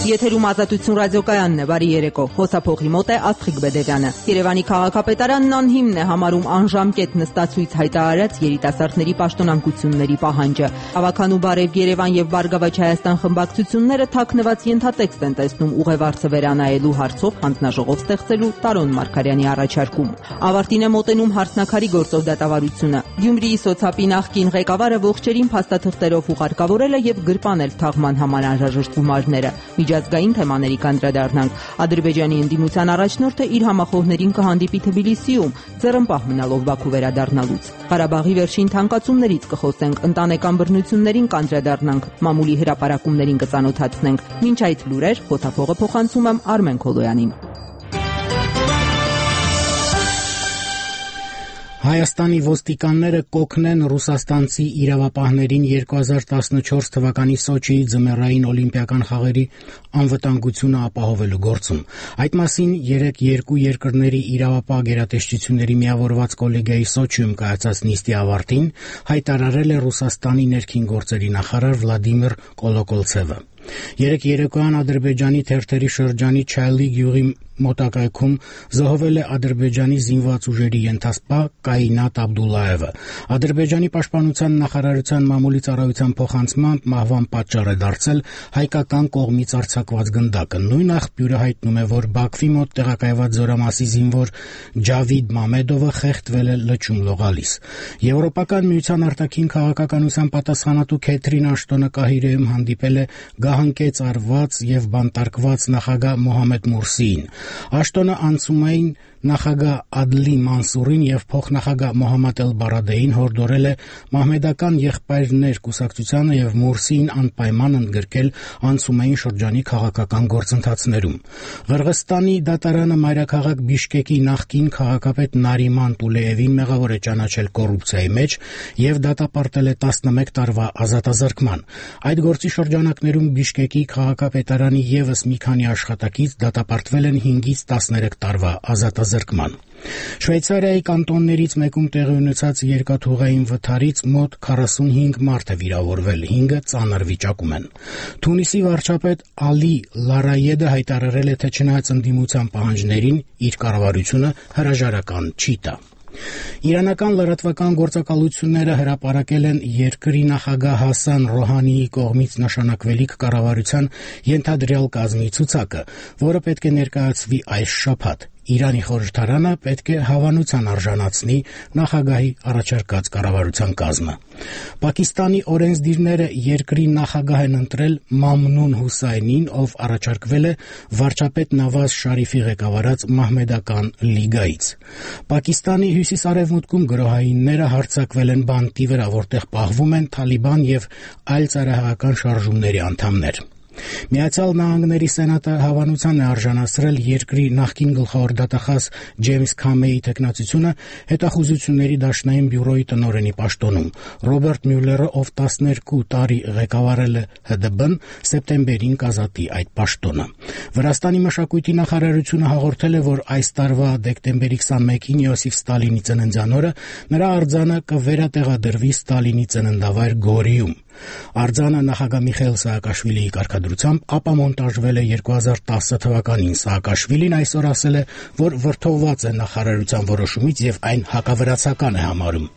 Եթերում Ազատություն ռադիոկայանն է, բարի երեկո, խոսափողի մոտ է Աստղիկ Բեդևյանը։ Երևանի քաղաքապետարանն անհիմն է համարում անժամկետ նստացույց հայտարարած երիտասարդների պաշտոնանկությունների պահանջը։ Ավագանու Բարև Երևան եւ Բարգավաճ Հայաստան խմբակցությունները թաքնված ենթատեքստ են տեսնում ուղևարձը վերանայելու հարցով հանձնաժողով ստեղծելու Տարոն Մարգարյանի առաջարկում։ Ավարտին է մոտենում հարցնաքարի գործով դատավարությունը։ Գյումրիի սոցապի նախկին ղեկավարը ողջերին փաստաթղթերով ուղարկավորել է եւ գրպանել թաղման համար անհրաժեշտ գումարները։ Միջազգային թեմաների կանդրադառնանք։ Ադրբեջանի ընդդիմության առաջնորդը իր համախոհներին կհանդիպի Թբիլիսիում, ձեռնպահ մնալով Բաքու վերադառնալուց։ Ղարաբաղի վերջին թանկացումներից կխոսենք, ընտանեկան բռնություններին կանդրադառնանք, մամուլի հրապարակումներին կծանոթացնենք։ Մինչ այդ լուրեր, խոսափողը փոխանցում եմ Արմեն Քոլոյանին։ Հայաստանի ոստիկանները կօգնեն ռուսաստանցի իրավապահներին 2014 թվականի Սոչիի ձմեռային օլիմպիական խաղերի անվտանգությունը ապահովելու գործում։ Այդ մասին երեկ երկու երկրների իրավապահ գերատեսչությունների միավորված կոլեգիայի Սոչիում կայացած նիստի ավարտին հայտարարել է Ռուսաստանի ներքին գործերի նախարար Վլադիմիր Կոլոկոլցևը։ Երեկ երեկոյան Ադրբեջանի թերթերի շրջանի Չայլի գյուղի մոտակայքում զոհվել է Ադրբեջանի զինված ուժերի ենթասպա Կայինատ Աբդուլլաևը։ Ադրբեջանի պաշտպանության նախարարության մամուլի ծառայության փոխանցմամբ մահվան պատճառ է դարձել հայկական կողմից արձակված գնդակը։ Նույն աղբյուրը հայտնում է, որ Բաքվի մոտ տեղակայված զորամասի զինվոր Ջավիդ Մամեդովը խեղդվել է լճում լողալիս։ Եվրոպական միության արտաքին քաղաքականության պատասխանատու Քեթրին Աշտոնը Կահիրեում հանդիպել է գահանկեց արված եւ բանտարկված նախագահ Մոհամեդ Մուրսիին։ Աշտոնը անցումային նախագահ Ադլի Մանսուրին եւ փոխնախագահ Մոհամմադ Էլ-Բարադեին հորդորել է մահմեդական եղբայրներ կուսակցությանը եւ Մուրսիին անպայման ընդգրկել անցումային շրջանի քաղաքական գործընթացներում։ Ղրղստանի դատարանը մայրաքաղաք Բիշկեկի նախկին քաղաքապետ Նարիման Տուլեևին մեղավոր է ճանաչել կոռուպցիայի մեջ եւ դատապարտել է 11 տարվա ազատազրկման։ Այդ գործի շրջանակներում Բիշկեկի քաղաքապետարանի եւս մի քանի աշխատակից դատապարտվել են 5-ից 13 տարվա ազատազրկման։ Շվեյցարիայի կանտոններից մեկում տեղի ունեցած երկաթուղային վթարից մոտ 45 մարդ է վիրավորվել, 5-ը ծանր վիճակում են։ Թունիսի վարչապետ Ալի Լարայեդը հայտարարել է, թե չնայած ընդդիմության պահանջներին իր կառավարությունը հրաժարական չի տա։ Իրանական լրատվական գործակալությունները հրապարակել են երկրի նախագահ Հասան Ռոհանիի կողմից նշանակվելիք կառավարության ենթադրյալ կազմի ցուցակը, որը պետք է ներկայացվի այս շաբաթ։ Իրանի խորհրդարանը պետք է հավանության արժանացնի նախագահի առաջարկած կառավարության կազմը։ Պակիստանի օրենսդիրները երկրի նախագահ են ընտրել Մամնուն Հուսայնին, ով առաջարկվել է վարչապետ Նավազ Շարիֆի ղեկավարած Մահմեդական լիգայից։ Պակիստանի հյուսիս-արևմուտքում գրոհայինները հարձակվել են բանտի վրա, որտեղ պահվում են Թալիբան եւ այլ ծայրահեղական շարժումների անդամներ։ Միացյալ Նահանգների Սենատը հավանության է արժանացրել երկրի նախկին գլխավոր դատախազ Ջեյմս Քամեի թեկնածությունը հետախուզությունների դաշնային բյուրոյի տնօրենի պաշտոնում։ Ռոբերտ Մյուլլերը, ով 12 տարի ղեկավարել է ՀԴԲ-ն, սեպտեմբերին կազատի այդ պաշտոնը։ Վրաստանի մշակույթի նախարարությունը հաղորդել է, որ այս տարվա դեկտեմբերի 21-ին Յոսիֆ Ստալինի ծննդյան օրը նրա արձանը կվերատեղադրվի Ստալինի ծննդավայր Գորիում։ Արձանը նախագահ Միխայիլ Սաակաշվիլիի կարգադրությամբ ապամոնտաժվել է 2010 թվականին։ Սաակաշվիլին այսօր ասել է, որ վրդովված է նախարարության որոշումից եւ այն հակավրացական է համարում։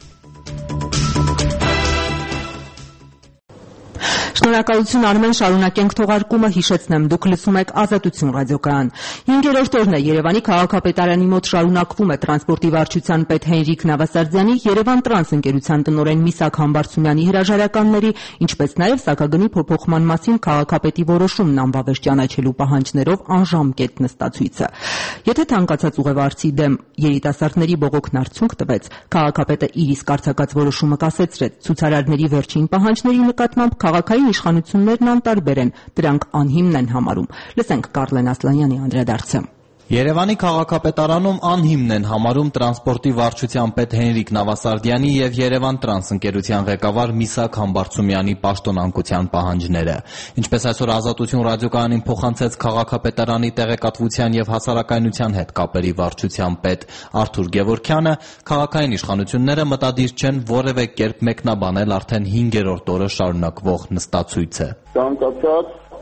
Շնորհակալություն Արմեն, շարունակենք թողարկումը, հիշեցնեմ, դուք լսում եք Ազատություն ռադիոկայան։ 5-րդ օրն է Երևանի քաղաքապետարանի մոտ շարունակվում է տրանսպորտի վարչության պետ Հենրիկ Նավասարդյանի, Երևան տրանս ընկերության տնօրեն Միսակ Համբարձումյանի հրաժարականների, ինչպես նաև սակագնի փոփոխման մասին քաղաքապետի որոշումն անբավեշ ճանաչելու պահանջներով անժամկետ նստացույցը։ Եթե ցանկացած ուղևորցի դեմ երիտասարդների բողոքն արդյունք տվեց, քաղաքապետը իր իսկ արձակած որոշումը կասեցրեց, ցուցարարների վերջին պահանջների նկատմամբ քաղաքային իշխանություններն անտարբեր են, դրանք անհիմն են համարում։ Լսենք Կարլեն Ասլանյանի անդրադարձը։ Երևանի քաղաքապետարանում անհիմն են համարում տրանսպորտի վարչության պետ Հենրիկ Նավասարդյանի եւ Երևան տրանս ընկերության ղեկավար Միսակ Համբարձումյանի պաշտոնանկության պահանջները։ Ինչպես այսօր Ազատություն ռադիոկայանին փոխանցեց քաղաքապետարանի տեղեկատվության եւ հասարակայնության հետ կապերի վարչության պետ Արթուր Գևորգյանը, քաղաքային իշխանությունները մտադիր չեն որևէ կերպ մեկնաբանել արդեն 5-րդ օրը շարունակվող նստացույցը։ Ցանկացած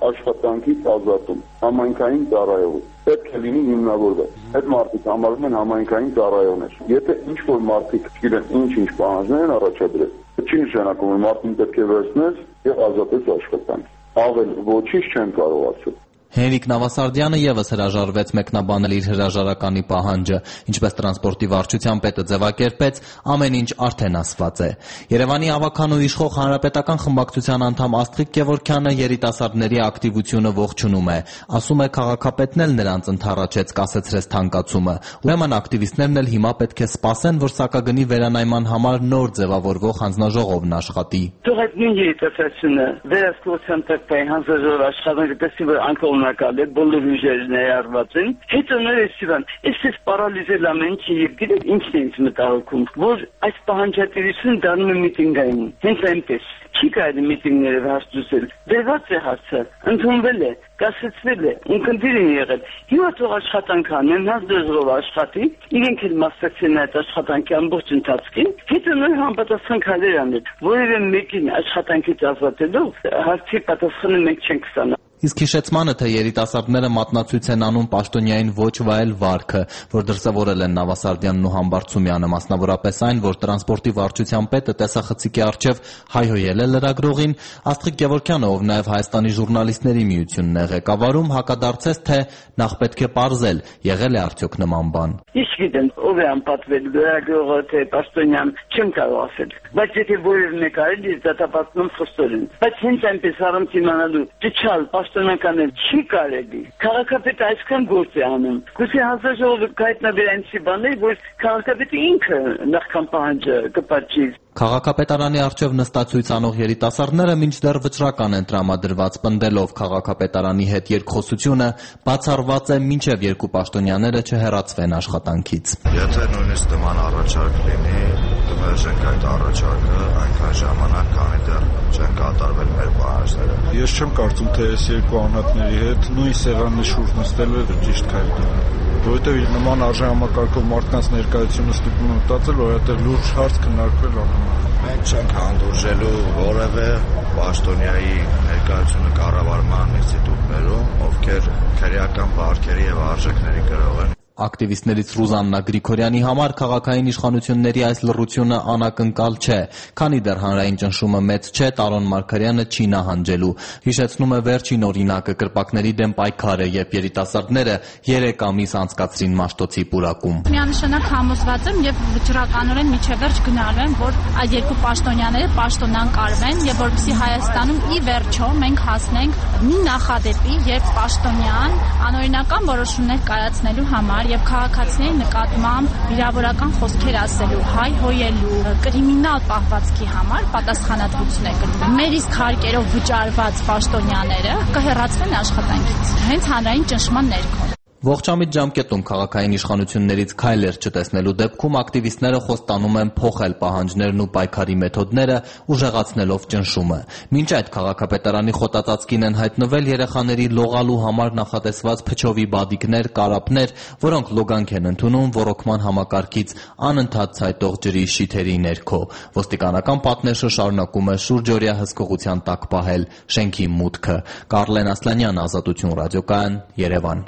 աշխատանքից ազատում համայնքային ծառայողի պետք է լինի հիմնավորված։ Այդ մարդիկ համարվում են համայնքային ծառայողներ։ Եթե ինչ-որ մարդիկ գիտեն ինչ պահանջներ են առաջադրել, չի նշանակում, որ մարդուն պետք է վերցնես եւ ազատես աշխատանք։ Ավել ոչինչ չեն կարող ասել։ Հենրիկ Նավասարդյանը եւս հրաժարվեց մեկնաբանել իր հրաժարականի պահանջը, ինչպես տրանսպորտի վարչության պետը ձևակերպեց, ամեն ինչ արդեն ասված է։ Երևանի ավականու իշխող հանրապետական խմբակցության անդամ Աստղիկ Գևորգյանը երիտասարդների ակտիվությունը ողջունում է, ասում է քաղաքապետն էլ նրանց ընդառաջեց, կասեցրեց թանկացումը։ Ուրեմն ակտիվիստներն էլ հիմա պետք է սպասեն, որ սակագնի վերանայման համար նոր ձևավորվող հանձնաժողովն աշխատի։ Թող այդ նույն երիտասարդությունը վերահսկողության տակ բային հանձնաժողով աշխատանքը տեսնի, որ անկողնակալ է, բոլոր ուժերը ներառված են, հետո ներեցիվան, այսպես պարալիզել ամեն ինչը եւ գիտեք ինչն է ինձ մտահոգում, որ այս պահանջատիրությունը դառնում է միտինգային, հենց այնպես։ Չի կարելի միտինգները հարցուցել, դրված է հարցը, ընդունվել է, կասեցվել է, ունկնդիր են եղել։ Հիմա թող աշխատանք անեն, հանձնաժողովը աշխատի, իրենք էլ մասնակցեն այդ աշխատանքի ամբողջ ընթացքին, հետո նոր համապատասխան քայլեր անել, որևէ մեկին աշխատանքից ազատելով հարցի պատասխանը մենք չենք ստանա։ Իսկ հիշեցմանը, թե երիտասարդները մատնացույց են անում պաշտոնյային ոչ վայել վարքը, որ դրսևորել են Նավասարդյանն ու Համբարձումյանը, մասնավորապես այն, որ տրանսպորտի վարչության պետը տեսախցիկի առջև հայհոյել է լրագրողին, Աստղիկ Գևորգյանը, ով նաև Հայաստանի ժուրնալիստների միությունն է ղեկավարում, հակադարձեց, թե նախ պետք է պարզել, եղել է արդյոք նման բան։ Ինչ գիտեմ, ով է անպատվել, լրագրողը թե պաշտոնյան, չեմ կարող ասել, բայց եթե որևէ մեկ արել է դատապարտում խստորեն, բայց հենց այնպես առանց իմանալու դիչալ պաշտոնական էլ չի կարելի։ Քաղաքապետը այսքան գործ է անում։ Գուցե հանձնաժողովը կհայտնաբեր այնպիսի բաներ, որ քաղաքապետը ինքը նախքան պահանջը կպատժի։ Քաղաքապետարանի առջև նստացույց անող երիտասարդները մինչդեռ վճռական են տրամադրված, պնդելով քաղաքապետարանի հետ երկխոսությունը բացառված է մինչև երկու պաշտոնյաները չհեռացվեն աշխատանքից։ Եթե նույնիսկ նման առաջարկ լինի, կմերժենք այդ առաջարկը այնքան ժամանակ, քանի դեռ չեն կատարվել մեր պահանջները։ Ես չեմ կարծում, թե այս երկու անհատների հետ նույն սեղանի շուրջ նստելը ճիշտ քայլ է, որովհետև նման արժեհամակարգով մարդկանց ներկայությունը ստիպում է մտածել, որ այդտեղ լուրջ հարց քննարկվել Մենք չենք հանդուրժելու որևէ պաշտոնյայի ներկայությունը կառավարման ինստիտուտներում, ովքեր քրեական բարքերի եւ արժեքների գրող են։ Ակտիվիստներից Ռուզաննա Գրիգորյանի համար քաղաքային իշխանությունների այս լռությունը անակնկալ չէ, քանի դեռ հանրային ճնշումը մեծ չէ, Տարոն Մարգարյանը չի նահանջելու։ Հիշեցնում է վերջին օրինակը կրպակների դեմ պայքարը, երբ երիտասարդները 3 ամիս անցկացրին Մաշտոցի պուրակում։ Միանշանակ համոզված եմ եւ վճռականորեն միջև վերջ գնալու եմ, որ այդ երկու պաշտոնյաները պաշտոնանկարվեն եւ որպեսզի Հայաստանում ի վերջո մենք հասնենք մի նախադեպի, երբ պաշտոնյան անօրինական որոշումներ կայացնելու համար եւ քաղաքացիների նկատմամբ վիրավորական խոսքեր ասելու, հայհոյելու, կրիմինալ պահվածքի համար պատասխանատվություն է կրվում։ Մեր իսկ հարկերով վճարված պաշտոնյաները կհեռացվեն աշխատանքից, հենց հանրային ճնշման ներքո։ Ողջամիտ ժամկետում քաղաքային իշխանություններից քայլեր չտեսնելու դեպքում ակտիվիստները խոստանում են փոխել պահանջներն ու պայքարի մեթոդները, ուժեղացնելով ճնշումը։ Մինչ այդ քաղաքապետարանի խոտածածկին են հայտնվել երեխաների լողալու համար նախատեսված փչովի բադիկներ, կարապներ, որոնք լոգանք են ընդունում ոռոգման համակարգից անընդհատ ցայտող ջրի շիթերի ներքո։ Ոստիկանական պատնեշը շարունակում է շուրջօրյա հսկողության տակ պահել շենքի մուտքը։ Կարլեն Ասլանյան, Ազատություն ռադիոկայան, Երևան։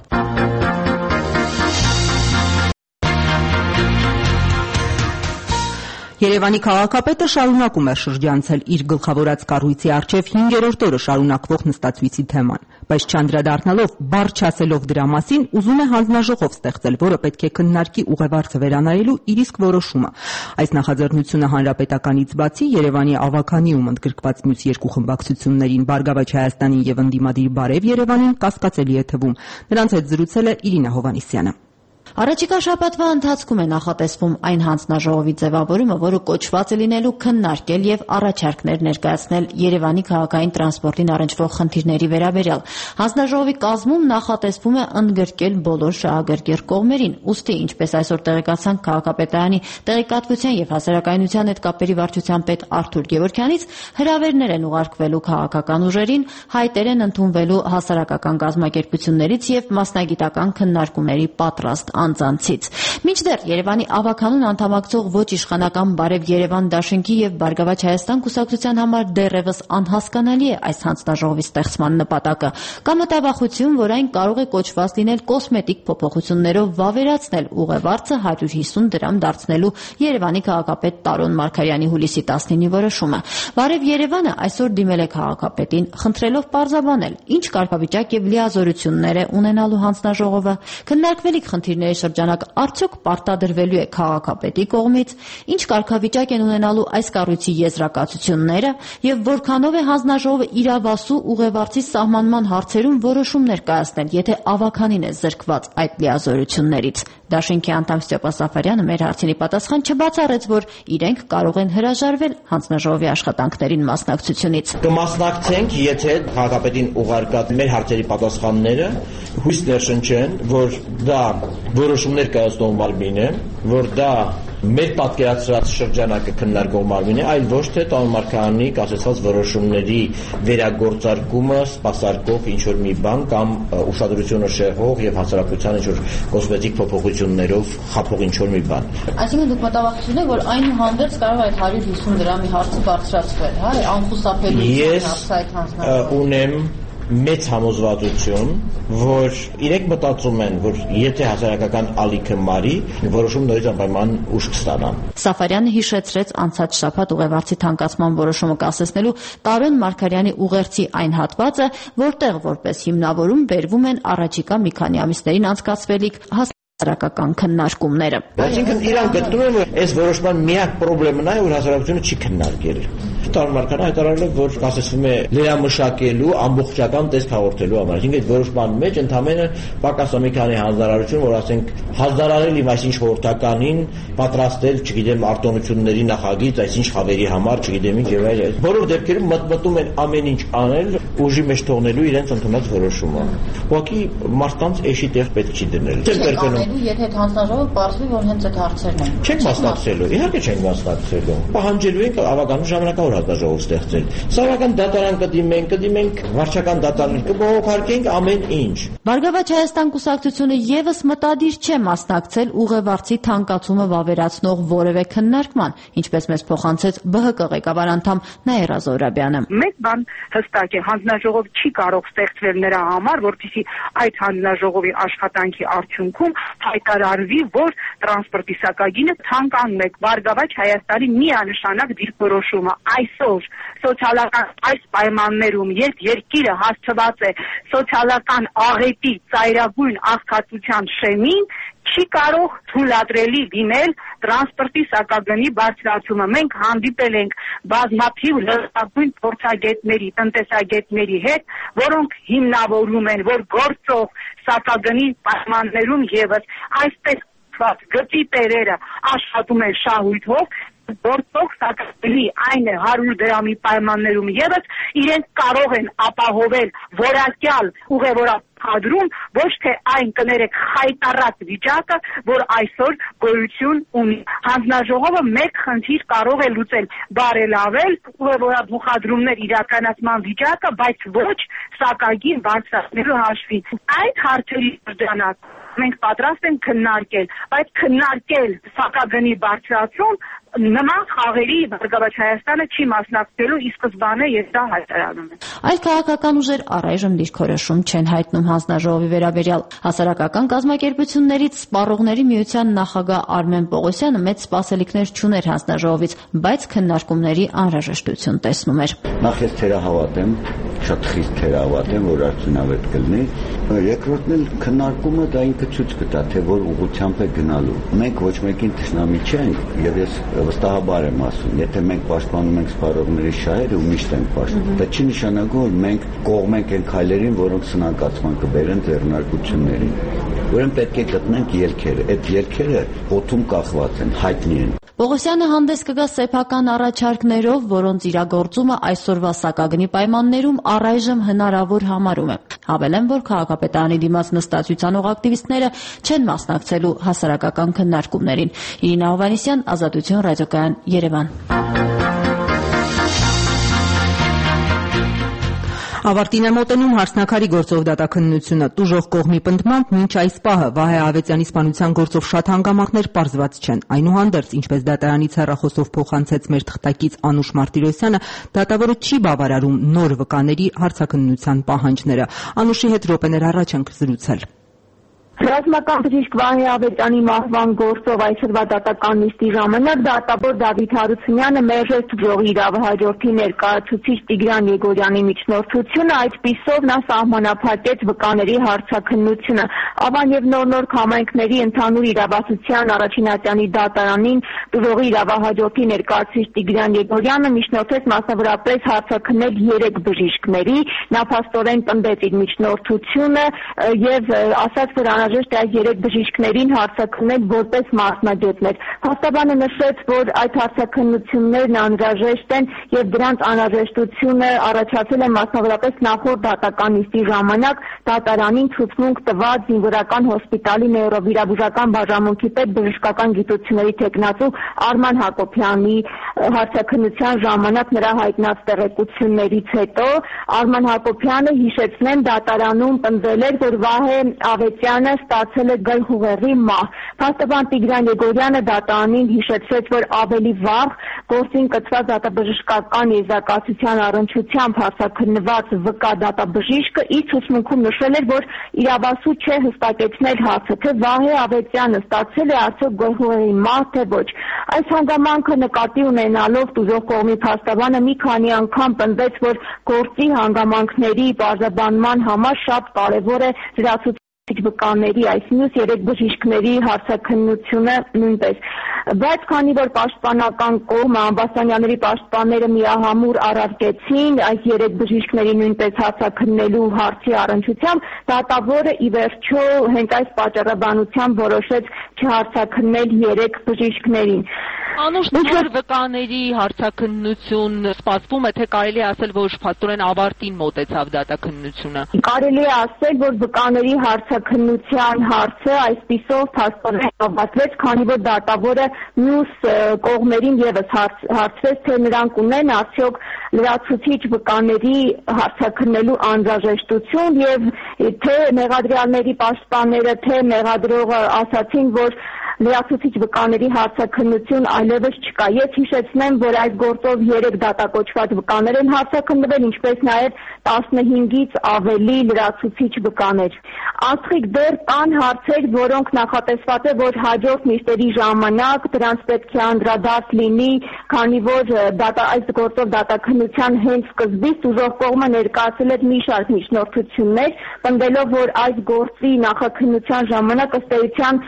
Երևանի քաղաքապետը շարունակում է շրջանցել իր գլխավորած կառույցի առջև 5-րդ օրը շարունակվող նստացույցի թեման, բայց չանդրադառնալով, բառ չասելով դրա մասին, ուզում է հանձնաժողով ստեղծել, որը պետք է քննարկի ուղևորձը վերանայելու իր իսկ որոշումը։ Այս նախաձեռնությունը հանրապետականից բացի Երևանի ավականիում ընդգրկված մյուս երկու խմբակցություններին՝ Բարգավաճ Հայաստանին եւ ընդդիմադիր Բարև Երևանին կասկածելի է թվում։ Նրանց հետ զրուցել է Իրինա Հովհաննիսյանը։ Առաջիկա շաբաթվա ընթացքում է նախատեսվում այն հանձնաժողովի ձևավորումը, որը կոչված է լինելու քննարկել եւ առաջարկներ ներկայացնել Երևանի քաղաքային տրանսպորտին առնչվող խնդիրների վերաբերյալ։ Հանձնաժողովի կազմում նախատեսվում է ընդգրկել բոլոր շահագրգիռ կողմերին, ուստի ինչպես այսօր տեղեկացանք քաղաքապետարանի տեղեկատվության եւ հասարակայնության հետ կապերի վարչության պետ Արթուր Գևորգյանից, հրավերներ են ուղարկվելու քաղաքական ուժերին, հայտեր են ընդունվելու հասարակական կազմակերպություններից եւ մասնագիտական քննարկումների պատրաստ անձանցից։ Մինչդեռ Երևանի ավականուն անդամակցող ոչ իշխանական Բարև Երևան դաշինքի եւ Բարգավաճ Հայաստան կուսակցության համար դեռևս անհասկանալի է այս հանձնաժողովի ստեղծման նպատակը։ Կա մտավախություն, որ այն կարող է կոչված լինել կոսմետիկ փոփոխություններով վավերացնել ուղևարձը 150 դրամ դարձնելու Երևանի քաղաքապետ Տարոն Մարգարյանի հուլիսի 19-ի որոշումը։ Բարև Երևանը այսօր դիմել է քաղաքապետին, խնդրելով պարզաբանել, ինչ կարգավիճակ եւ լիազորություններ է ունենալու հանձնաժողովը, քննարկվելիք խնդիրների շրջանակ արդյոք պարտադրվելու է քաղաքապետի կողմից, ինչ կարգավիճակ են ունենալու այս կառույցի եզրակացությունները եւ որքանով է հանձնաժողովը իրավասու ուղևարձի սահմանման հարցերում որոշումներ կայացնել, եթե ավականին է զրկված այդ լիազորություններից։ Դաշինքի անդամ Ստեփան Սաֆարյանը մեր հարցին պատասխան չբացառեց, որ իրենք կարող են հրաժարվել հանձնաժողովի աշխատանքներին մասնակցությունից։ Կմասնակցենք, եթե քաղաքապետին ուղարկած մեր հարցերի պատասխանները հույս ներշնչեն, որ դա որոշումներ կայացնող մարմին է, որ դա մեր պատկերացրած շրջանակը քննարկող մարմին է, այլ ոչ թե Տարոն Մարգարյանի կասեցված որոշումների վերագործարկումը սպասարկող ինչ-որ մի բան կամ ուշադրությունը շեղող եւ հասարակության ինչ-որ կոսմետիկ փոփոխություններով խափող ինչ-որ մի բան։ Այսինքն դուք մտավախություն եք, որ այնուհանդերձ կարող է այդ 150 դրամի հարցը բարձրացվել, հա, անխուսափելի հարցը այդ հանձնաժողովը։ Ունեմ մեծ համոզվածություն, որ իրենք մտածում են, որ եթե հասարակական ալիքը մարի, որոշում նորից անպայման ուժ կստանան։ Սաֆարյանը հիշեցրեց անցած շաբաթ ուղևարձի թանկացման որոշումը կասեցնելու Տարոն Մարգարյանի ուղերձի այն հատվածը, որտեղ որպես հիմնավորում բերվում են առաջիկա մի քանի ամիսներին անցկացվելիք հասարակական քննարկումները։ Այսինքն իրան գտնում են, որ այս որոշման միակ խնդիրն է, որ հասարակությունը չի քննարկել։ Տարոն Մարգարյանը հայտարարել է, որ կասեցվում է լրամշակելու ամբողջական տեսք հաղորդելու համար։ Այսինքն այդ որոշման մեջ ընդհանրապես պակաս մի քանի հանձնարարություն, որ ասենք հանձնարարել իմ այսինչ խորհրդականին պատրաստել, չգիտեմ, արտոնությունների նախագիծ, այսինչ խավերի համար, չգիտեմ ինչ եւ այլն։ Բոլոր դեպքերում մտմտում են ամեն ինչ անել ուժի մեջ թողնելու իրենց ընդունած որոշումը։ Ուղղակի մարդկանց էշի տեղ պետք չի դնել։ Եթե հանձնաժողովը պարզվի, որ հենց այդ հարցերն են։ Չենք մասնակցելու, իհարկե չենք մասնակցելու։ Պահանջելու ենք ավականու ժամանակավոր հանձնաժողով ստեղծել։ Սովորական դատարան կդիմենք վարչական դատարան կբողոքարկենք ամեն ինչ։ Բարգավաճ Հայաստան կուսակցությունը եւս մտադիր չէ մասնակցել ուղևարձի թանկացումը վավերացնող որևէ քննարկման, ինչպես մեզ փոխանցեց ԲՀԿ ղեկավար անդամ Նաիրա Զոհրաբյանը։ Մեկ բան հստակ է, հանձնաժողով չի կարող ստեղծվել նրա համար, որպեսզի այդ հանձնաժողովի աշխատանքի արդյունքում հայտարարվի, որ տրանսպորտի սակագինը թանկանում է։ Բարգավաճ Հայաստանի միանշանակ դիրքորոշումը այսօր սոցիալական այս պայմաններում, երբ երկիրը հասցված է սոցիալական աղետի ծայրագույն աղքատության շեմին, չի կարող թույլատրելի լինել տրանսպորտի սակագնի բարձրացումը։ Մենք հանդիպել ենք բազմաթիվ լրատվություն փորձագետների, տնտեսագետների հետ, որոնք հիմնավորում են, որ գործող սակագնի պայմաններում եւս այսպես գծի տերերը աշխատում են շահույթով, գործող սակագնի այն է 100 դրամի պայմաններում եւս իրենք կարող են ապահովել որակյալ ուղևորափադրում, ոչ թե այն կներեք խայտառած վիճակը, որ այսօր գոյություն ունի։ Հանձնաժողովը մեկ խնդիր կարող է լուծել, բարելավել ուղևորափոխադրումներ իրականացման վիճակը, բայց ոչ սակագին բարձրացնելու հաշվին։ Այդ հարցերի շրջանակ մենք պատրաստ ենք քննարկել, բայց քննարկել սակագնի բարձրացում նման խաղերի Բարգավաճ Հայաստանը չի մասնակցելու ի սկզբանե եւ դա հայտարարում է։ Այլ քաղաքական ուժեր առայժմ դիրքորոշում չեն հայտնում հանձնաժողովի վերաբերյալ։ Հասարակական կազմակերպություններից Սպառողների միության նախագահ Արմեն Պողոսյանը մեծ սպասելիքներ չուներ հանձնաժողովից, բայց քննարկումների անհրաժեշտություն տեսնում էր։ Նախ ես թերահավատ եմ, շատ խիստ թերահավատ եմ, որ արդյունավետ կլինի։ Երկրորդն էլ քննարկումը դա ինքը ցույց կտա, թե որ ուղղությամբ է գնալու։ Մենք ոչ մեկին թշնամի չենք եւ ես վստահաբար եմ ասում, եթե մենք պաշտպանում ենք սպառողների շահերը ու միշտ ենք պաշտպանում, դա չի նշանակում, որ մենք կողմենք այն քայլերին, որոնք սնանկացման կբերեն ձեռնարկություններին։ Ուրեմն պետք է գտնենք ելքերը։ Այդ ելքերը օդում կախված են, հայտնի են։ Պողոսյանը հանդես կգա սեփական առաջարկներով, որոնց իրագործումը այսօրվա սակագնի պայմաններում առայժմ հնարավոր համարում է։ Հավելեմ, որ քաղաքապետարանի դիմաց նստածությանող ակտիվիստները չեն մասնակցելու հասարակական քննարկումներին։ Իրինա Հովհաննիսյան, Ազատություն, ռադիոկայան, Երևան։ Ավարտին է մոտենում Հարսնաքարի գործով դատաքննությունը։ Տուժող կողմի պնդմամբ մինչ այս պահը Վահե Ավետյանի սպանության գործով շատ հանգամանքներ պարզված չեն։ Այնուհանդերձ, ինչպես դատարանից հեռախոսով փոխանցեց մեր թղթակից Անուշ Մարտիրոսյանը, դատավորը չի բավարարում նոր վկաների հարցաքննության պահանջները։ Անուշի հետ րոպեներ առաջ ենք զրուցել։ Ռազմական բժիշկ Վահե Ավետյանի մահվան գործով այսօրվա դատական նիստի ժամանակ դատավոր Դավիթ Հարությունյանը մերժեց տուժողի իրավահաջորդի ներկայացուցիչ Տիգրան Եգորյանի միջնորդությունը, այդպիսով նա սահմանափակեց վկաների հարցաքննությունը։ Ավան եւ Նոր համայնքների ընդհանուր իրավասության առաջինատյանի դատարանին տուժողի իրավահաջորդի ներկայացուցիչ Տիգրան Եգորյանը միջնորդեց մասնավորապես հարցաքննել 3 բժիշկների, նա փաստորեն պնդեց իր միջնորդությունը եւ ասաց, որ անհրաժեշտ է այս 3 բժիշկներին հարցաքննել որպես մասնագետներ։ Փաստաբանը նշեց, որ այդ հարցաքննություններն անհրաժեշտ են եւ դրանց անհրաժեշտությունը առաջացել է մասնավորապես նախորդ դատական նիստի ժամանակ դատարանին ցուցմունք տված զինվորական հոսպիտալի նեյրովիրաբուժական բաժանմունքի պետ բժշկական գիտությունների թեկնածու Արման Հակոբյանի հարցաքննության ժամանակ նրա հայտնած տեղեկություններից հետո Արման Հակոբյանը, հիշեցնեմ, դատարանում պնդել էր, որ Վահե Ավետյանը ստացել է գլխուղեղի մահ։ Փաստաբան Տիգրան Եգորյանը դատարանին հիշեցրեց, որ ավելի վաղ գործին կցված դատաբժշկական եզրակացության առնչությամբ հարցաքննված վկա դատաբժիշկը իր ցուցմունքում նշել էր, որ իրավասու չէ հստակեցնել հարցը, թե Վահե Ավետյանը ստացել է արդյոք գլխուղեղի մահ, թե ոչ։ Այս հանգամանքը նկատի ունենալով տուժող կողմի փաստաբանը մի քանի անգամ պնդեց, որ գործի հանգամանքների պարզաբանման համար շատ կարևոր է լրացուցիչ վկաների, այս մյուս 3 բժիշկների հարցաքննությունը նույնպես։ Բայց քանի որ պաշտպանական կողմը Ամբաստանյանների պաշտպանները միահամուռ առարկեցին այս 3 բժիշկների նույնպես հարցաքննելու հարցի առնչությամբ, դատավորը ի վերջո հենց այս պատճառաբանությամբ որոշեց չհարցաքննել 3 բժիշկներին։ Անուշ, նոր վկաների հարցաքննություն սպասվում է, թե կարելի է ասել, որ փաստորեն ավարտին մոտեցավ դատաքննությունը։ Կարելի է ասել, որ վկաների հարցաքննության հարցը այսպիսով փաստորեն ավարտվեց, քանի որ դատավորը մյուս կողմերին եւս հարցրեց, թե նրանք ունեն արդյոք լրացուցիչ վկաների հարցաքննելու անհրաժեշտություն եւ թե մեղադրյալների պաշտպանները, թե մեղադրողը ասացին, որ լրացուցիչ վկաների հարցաքննություն այլևս չկա։ Ես հիշեցնեմ, որ այս գործով 3 դատակոչված վկաներ են հարցաքննվել, ինչպես նաև 15-ից ավելի լրացուցիչ վկաներ։ Աստղիկ դեռ կան հարցեր, որոնք նախատեսված է, որ հաջորդ նիստերի ժամանակ դրանց պետք է անդրադարձ լինի, քանի որ այս գործով դատաքննության հենց սկզբից տուժող կողմը ներկայացել էր մի շարք միջնորդություններ, պնդելով, որ այս գործի նախաքննության ժամանակ ըստ էության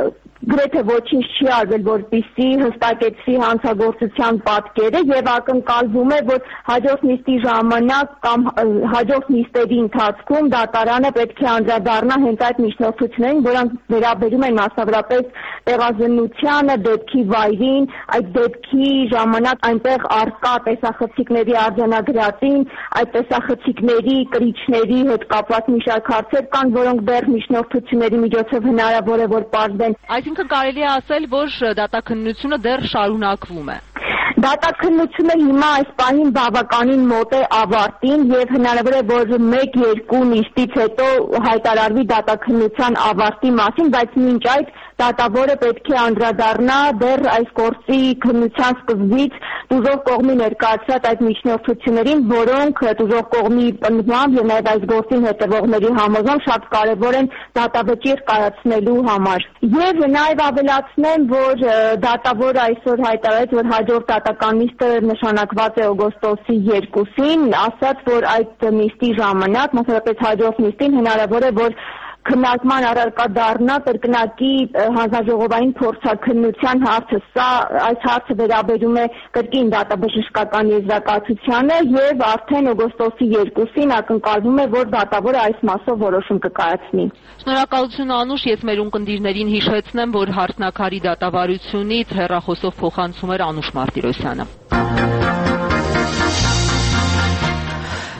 գրեթե ոչինչ չի արվել, որպեսզի հստակեցվի հանցագործության պատկերը եւ ակնկալվում է, որ հաջորդ նիստի ժամանակ կամ հաջորդ նիստերի ընթացքում դատարանը պետք է անդրադառնա հենց այդ միջնորդություններին, որոնք վերաբերում են մասնավորապես տեղազննությանը, դեպքի վայրին, այդ դեպքի ժամանակ այնտեղ առկա տեսախցիկների արձանագրածին, այդ տեսախցիկների կրիչների հետ կապված մի շարք հարցեր կան, որոնք դեռ միջնորդությունների միջոցով հնարավոր է որ պարզվեն։ Այսինքն կարելի է ասել, որ դատաքննությունը դեռ շարունակվում է։ Դատաքննությունը հիմա այս պահին բավականին մոտ է ավարտին եւ հնարավոր է, որ 1-2 նիստից հետո հայտարարվի դատաքննության ավարտի մասին, բայց մինչ այդ դատավորը պետք է անդրադառնա դեռ այս գործի քննության սկզբից տուժող կողմի ներկայացրած այդ միջնորդություններին, որոնք տուժող կողմի պնդմամբ եւ նաեւ այս գործին հետևողների համոզմամբ շատ կարեւոր են դատավճիռ կայացնելու համար։ Եվ նաեւ ավելացնեմ, որ դատավորը այսօր հայտարարեց, որ հաջորդ դատական նիստը նշանակված է օգոստոսի 2-ին, ասաց, որ այդ նիստի ժամանակ, մասնավորապես հաջորդ նիստին հնարավոր է, որ քննարկման առարկա դառնա կրկնակի հանձնաժողովային փորձաքննության հարցը։ Այս հարցը վերաբերում է կրկին դատաբժշկական եզրակացությանը եւ արդեն օգոստոսի 2-ին ակնկալվում է, որ դատավորը այս մասով որոշում կկայացնի։ Շնորհակալություն Անուշ, ես մեր ունկնդիրներին հիշեցնեմ, որ Հարսնաքարի դատավարությունից հեռախոսով փոխանցում էր Անուշ Մարտիրոսյանը։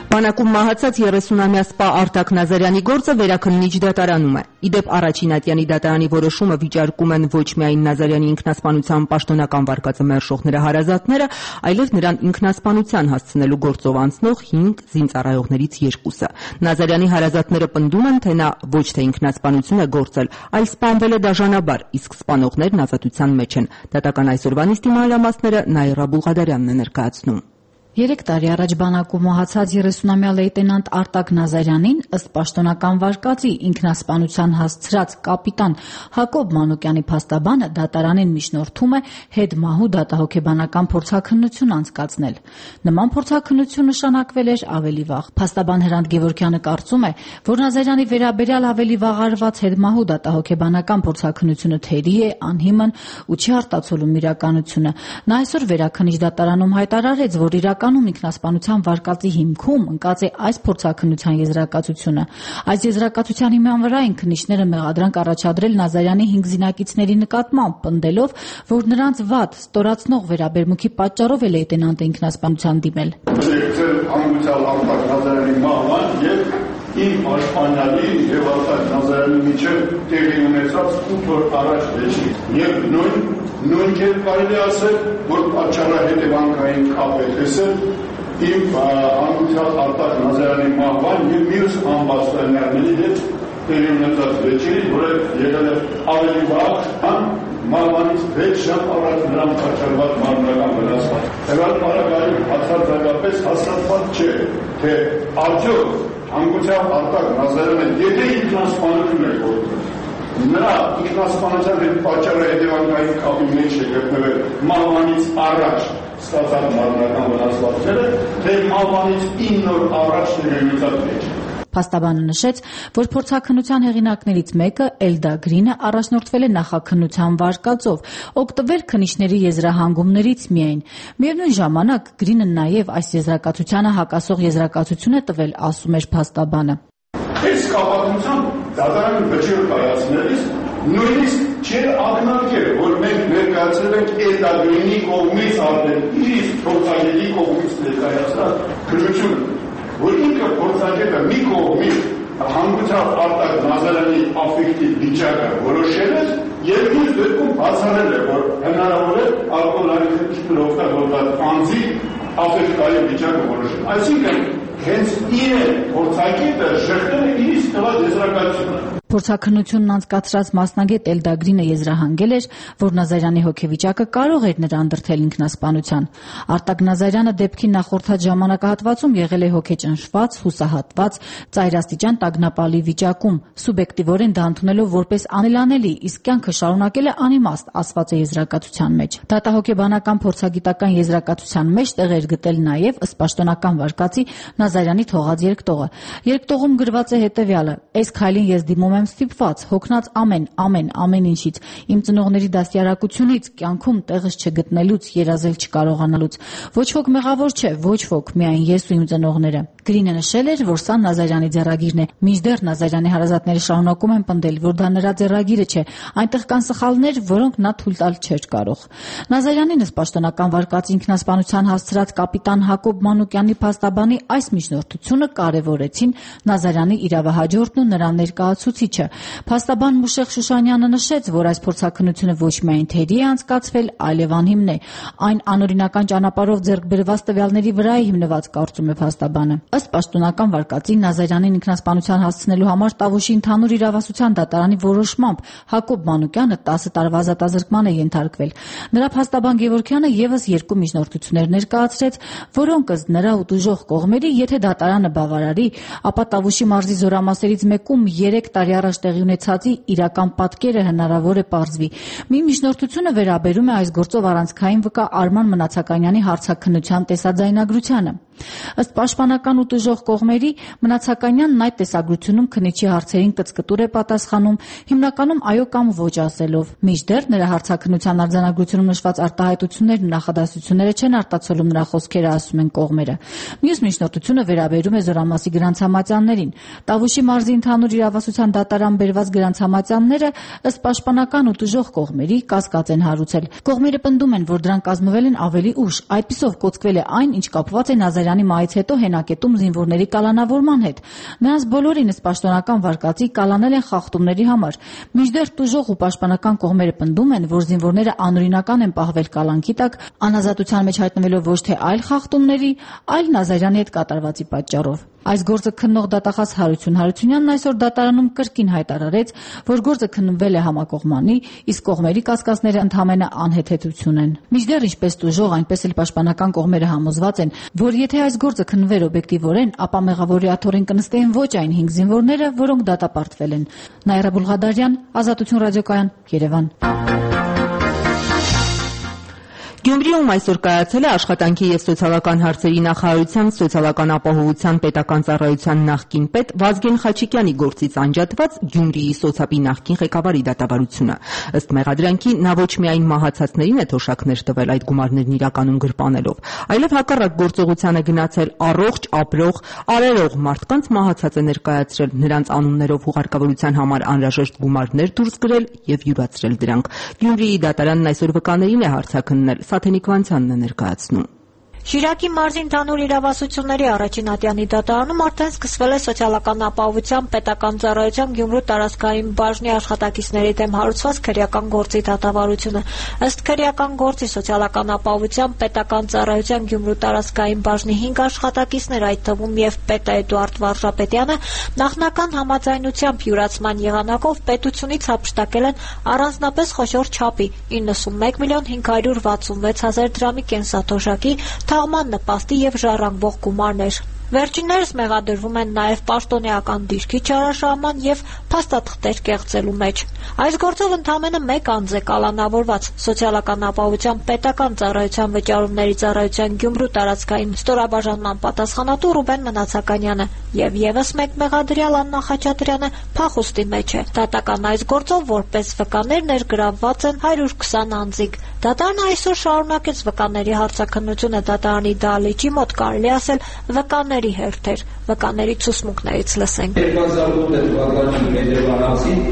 Բանակում մահացած 30-ամյա սպա Արտակ Նազարյանի գործը վերաքննիչ դատարանում է։ Իդեպ առաջին ատյանի դատարանի որոշումը վիճարկում են ոչ միայն Նազարյանի ինքնասպանության պաշտոնական վարկածը մերժողները հարազատները, այլև նրան ինքնասպանության հասցնելու գործով անցնող 5 զինծառայողներից 2-ը։ Նազարյանի հարազատները պնդում են, թե նա ոչ թե ինքնասպանություն է գործել, այլ սպանվել է դաժանաբար, իսկ սպանողներն ազատության մեջ են։ Դատական այսօրվա նիստի մանրամասները Նաիրա Բուլղադարյանն է ներկայացնում։ 3 տարի առաջ բանակում մահացած 30-ամյա լեյտենանտ Արտակ Նազարյանին ըստ պաշտոնական վարկածի ինքնասպանության հասցրած կապիտան Հակոբ Մանուկյանի փաստաբանը դատարանին միջնորդում է հետմահու դատահոգեբանական փորձաքննություն անցկացնել։ Նման փորձաքննություն նշանակվել էր ավելի վաղ։ Փաստաբան Հրանտ Գևորգյանը կարծում է, որ Նազարյանի վերաբերյալ ավելի վաղ արված հետմահու դատահոգեբանական փորձաքննությունը թերի է, անհիմն ու չի արտացոլում իրականությունը։ Նա այսօր վերաքննիչ դատարանում հայտարարեց, որ իրականում ինքնասպանության վարկածի հիմքում ընկած է այս փորձաքննության եզրակացությունը։ Այս եզրակացության հիման վրա են քննիչները մեղադրանք առաջադրել Նազարյանի 5 զինակիցների նկատմամբ, պնդելով, որ նրանց վատ ստորացնող վերաբերմունքի պատճառով է լեյտենանտը ինքնասպանության դիմել։ Արտակ Նազարյանի մահվան եւ իմ պաշտպանյալի եւ Արտակ Նազարյանի միջեւ տեղի ունեցած 8 օր առաջ վեճի եւ նույն կերպ կարելի ասել, որ պատճառահետևանքային կապ է տեսել իմ անկյալ Արտակ Նազարյանի մահվան եւ մյուս ամբաստանյալների հետ տեղի ունեցած վեճի, որը եղել է ավելի վաղ, մահվանից 6 ժամ առաջ նրան պատճառված մարմնական վնասված։ Հետո պարագայում բացարձակապես հաստատված չէ, թե արդյոք անկյալ Արտակ Նազարյանը եթե ինքնասպանություն է գործել, նրա ինքնասպանության հետ պատճառահետևանքային կապի մեջ է գտնվել մահվանից առաջ ստացած մարմնական վնասվածքները, թե մահվանից 9 օր առաջ ներկայացած մեջ։ Փաստաբանը նշեց, որ փորձաքննության հեղինակներից մեկը Էլդա Գրինը առաջնորդվել է նախաքննության վարկածով, օգտվել քննիչների եզրահանգումներից միայն։ Միևնույն ժամանակ Գրինը նաև այս եզրակացությանը հակասող եզրակացություն է տվել, ասում էր փաստաբանը։ Այս կապակցությամբ դատարանի վճիռ կայացնելիս նույնիսկ չէր ակնարկել, որ մենք ներկայացրել ենք Էլդա Գրինի կողմից արդեն իր փորձագետի կողմից ներկայացրած քննությունը, որ ինքը փորձագետը մի կողմից հանգուցավ Արտակ Նազարյանի աֆեկտիվ վիճակը որոշել է եւ իր դեպքում բացառել է, որ հնարավոր է ալկոհոլային օգտագործած անձի աֆեկտային վիճակը որոշել։ Այսինքն հենց իր փորձագետը շեղվել է իր ստված եզրակացությունը։ Փորձաքննությունն անցկացրած մասնագետ Էլդա Գրինը եզրահանգել էր, որ Նազարյանի հոգեվիճակը կարող էր նրան դրդել ինքնասպանության։ Արտակ Նազարյանը դեպքի նախորդած ժամանակահատվածում եղել է հոգեճնշված, հուսահատված, ծայրաստիճան տագնապալի վիճակում, սուբյեկտիվորեն դա ընդունելով որպես անելանելի, իսկ կյանքը շարունակել է անիմաստ, ասված է եզրակացության մեջ։ Դատահոգեբանական փորձագիտական եզրակացության մեջ տեղ էր գտել նաև ըստ պաշտոնական վարկածի Նազարյանի թողած երկտողը։ Երկտողում գրված է հետևյալը. «Այս քայլին ես դիմում եմ ստիպված, հոգնած ամեն ինչից, իմ ծնողների դաստիարակությունից, կյանքում տեղս չգտնելուց, երազել չկարողանալուց։ Ոչ ոք մեղավոր չէ, ոչ ոք, միայն ես ու իմ ծնողները»։ Գրինը նշել էր, որ սա Նազարյանի ձեռագիրն է։ Մինչդեռ Նազարյանի հարազատները շարունակում են պնդել, որ դա նրա ձեռագիրը չէ, այնտեղ կան սխալներ, որոնք նա թույլ տալ չէր կարող։ Նազարյանին ըստ պաշտոնական վարկածի ինքնասպանության հասցրած կապիտան Հակոբ Մանուկյանի փաստաբանի այս միջնորդությունը կարևորեցին Նազարյանի իրավահաջորդն ու նրա ներկայացուցիչը։ Փաստաբան Մուշեղ Շուշանյանը նշեց, որ այս փորձաքննությունը ոչ միայն թերի է անցկացվել, այլև անհիմն է։ Այն անօրինական ճանապարհով ձեռք բերված տվյալների վրա է հիմնված, կարծում է փաստաբանը։ Ըստ պաշտոնական վարկածի Նազարյանին ինքնասպանության հասցնելու համար Տավուշի ընդհանուր իրավասության դատարանի որոշմամբ Հակոբ Մանուկյանը 10 տարվա ազատազրկման է ենթարկվել։ Նրա փաստաբան Գևորգյանը եւս 2 միջնորդություններ ներկայացրեց, որոնք ըստ նրա ուտուժող կողմերի, եթե դատարանը բավարարի, ապա Տավուշի մարզի զորամասերից մեկում 3 տարի առաջ տեղի ունեցածի իրական պատկերը հնարավոր է պարզվի։ Մի միջնորդությունը վերաբերում է այս գործով առանցքային վկա Արման Մնացականյանի հարցաքննության տեսաձայնագրությանը։ Ըստ պաշտպանական ուտուժող կողմերի Մնացականյանն այդ տեսագրությունում քննիչի հարցերին կծկտուր է պատասխանում, հիմնականում այո կամ ոչ ասելով։ Մինչդեռ նրա հարցաքննության արձանագրությունում նշված արտահայտություններն ու նախադասությունները չեն արտացոլում նրա խոսքերը, ասում են կողմերը։ Մյուս միջնորդությունը վերաբերում է Զորամասի գրանցամատյաններին։ Տավուշի մարզի ընդհանուր իրավասության դատարան բերված գրանցամատյանները ըստ պաշտպանական ուտուժող կողմերի կասկած են հարուցել։ Կողմերը պնդում են, որ դրանք կազմվել են ավելի ուշ, այդպիսով կոծկվել է այն, ինչ կապված է Նազարյանի մահից հետո հենակետում կապվածում զինվորների կալանավորման հետ։ Նրանց բոլորինս պաշտոնական վարկածի կալանել են խախտումների համար։ Մինչդեռ տուժող ու պաշտպանական կողմերը պնդում են, որ զինվորները անօրինական են պահվել կալանքի տակ, անազատության մեջ հայտնվելով ոչ թե այլ խախտումների, այլ Նազարյանի հետ կատարվածի պատճառով։ Այս գործը քննող դատախազ Հարություն Հարությունյանն այսօր դատարանում կրկին հայտարարեց, որ գործը քննվել է համակողմանի, իսկ կողմերի կասկածները ընդհանրապես անհեթեթություն են։ Մինչդեռ ինչպես տուժող, այնպես էլ պաշտպանական կողմերը համոզված են, որ եթե այս գործը քննվեր օբյեկտիվորեն, ապա մեղավորի աթոռին կնստեին ոչ այն 5 զինվորները, որոնք դատապարտվել են։ Նաիրա Բուլղադարյան, Ազատություն ռադիոկայան, Երևան։ Գյումրիում այսօր կայացել է Աշխատանքի և սոցիալական հարցերի նախարարության սոցիալական ապահովության պետական ծառայության նախկին պետ Վազգեն Խաչիկյանի գործից անջատված Գյումրիի սոցապի նախկին ղեկավարի դատավարությունը։ Ըստ մեղադրանքի նա ոչ միայն մահացածներին է թոշակներ տվել այդ գումարներն իրականում գրպանելով, այլև հակառակ գործողության է գնացել առողջ, ապրող, արերող մարդկանց մահացած է ներկայացրել, նրանց անուններով հուղարկավորության համար անհրաժեշտ գումարներ դուրս գրել և յուրացրել դրանք։ Գյումրիի դատարանն այսօր վկաներին է հարցաքննել։ Սաթենիկ Վանցյանն է ներկայացնում։ Շիրակի մարզի ընդհանուր իրավասությունների առաջին ատյանի դատարանում արդեն սկսվել է սոցիալական ապահովության պետական ծառայության Գյումրու տարածքային բաժնի աշխատակիցների դեմ հարուցված քրեական գործի դատավարությունը։ Ըստ քրեական գործի սոցիալական ապահովության պետական ծառայության Գյումրու տարածքային բաժնի 5 աշխատակիցներ, այդ թվում եւ պետ Էդուարդ Վարժապետյանը, նախնական համաձայնությամբ յուրացման եղանակով պետությունից հափշտակել են առանձնապես խոշոր չափի 91 միլիոն 566 հազար դրամի կենսաթոշակի, թաղման նպաստի և ժառանգվող գումարներ։ Վերջիններս մեղադրվում են նաև պաշտոնեական դիրքի չարաշահման և փաստաթղթեր կեղծելու մեջ։ Այս գործով ընդամենը 1 անձ է կալանավորված՝ սոցիալական ապահովության պետական ծառայության վճարումների ծառայության Գյումրու տարածքային ստորաբաժանման պատասխանատու Ռուբեն Մնացականյանը և ևս 1 մեղադրյալ Աննա Խաչատրյանը փախուստի մեջ է։ Դատական այս գործով որպես վկաներ ներգրավված են 120 անձիկ։ Դատարանը այսօր շարունակեց վկաների հարցաքննությունը դատարանի դահլիճի մոտ, կարելի ասել վկաների հերթեր։ Վկաների ցուցմունքներից լսենք։ 2008 թվականի փետրվար ամսին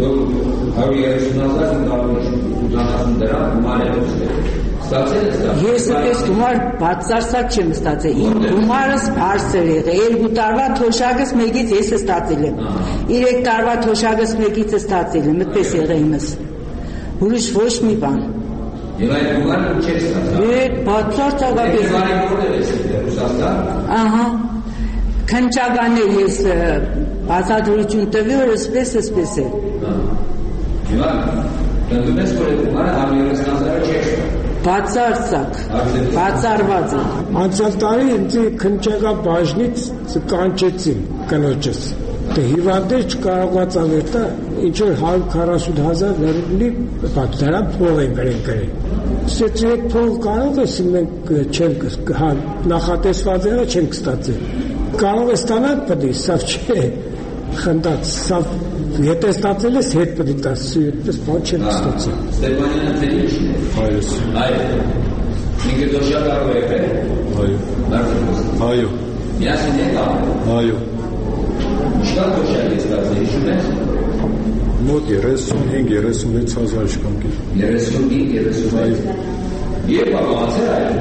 130,000 դրամ գումար է ստացել։ Ես այդպես գումար բացարձակ չեմ ստացել։ Իմ գումարս բարձր է եղել։ 2 տարվա թոշակս մեկից ես ստացել եմ։ 3 տարվա թոշակս մեկից ստացել եմ, այդպես եղել իմս։ Ուրիշ ոչ մի բան։ Եվ այդ գումարը չեք ստացել։ Բացարձակապես։ Ահա։ Քննչականներ ես բացատրություն տվի, որ այսպես է։ Եվ դու ես որ գումարը 130,000 չեք ստացել։ Բացարձակ, բացառված է։ Անցյալ տարի ինձ քննչական բաժնից կանչեցին կնոջս։ Դե հիվանդը չկարողաց ավերտա, ինչ որ 140,000 դրամի պատտարան փող են գրել։ Սա փող կարող է մենք չենք նախատեսված եղել չենք ստացել։ Կարող է ստանալ պետք է, սա չէ։ Խնդած, սա եթե ստացել ես հետ պետք է տաս, այդպես բան չեմ ստացել։ Ստեփանյանը թե ինչն է։ Այո։ Ինքը դոշա կարող է եղել։ Այո։ Այո։ Միասին եք աղել։ Այո։ Ինչքան դոշա եք ստացել, հիշում ես։ Մոտ 35-36 հազար իշխանքի։ 35-36։ Երբ ավանցել այլ։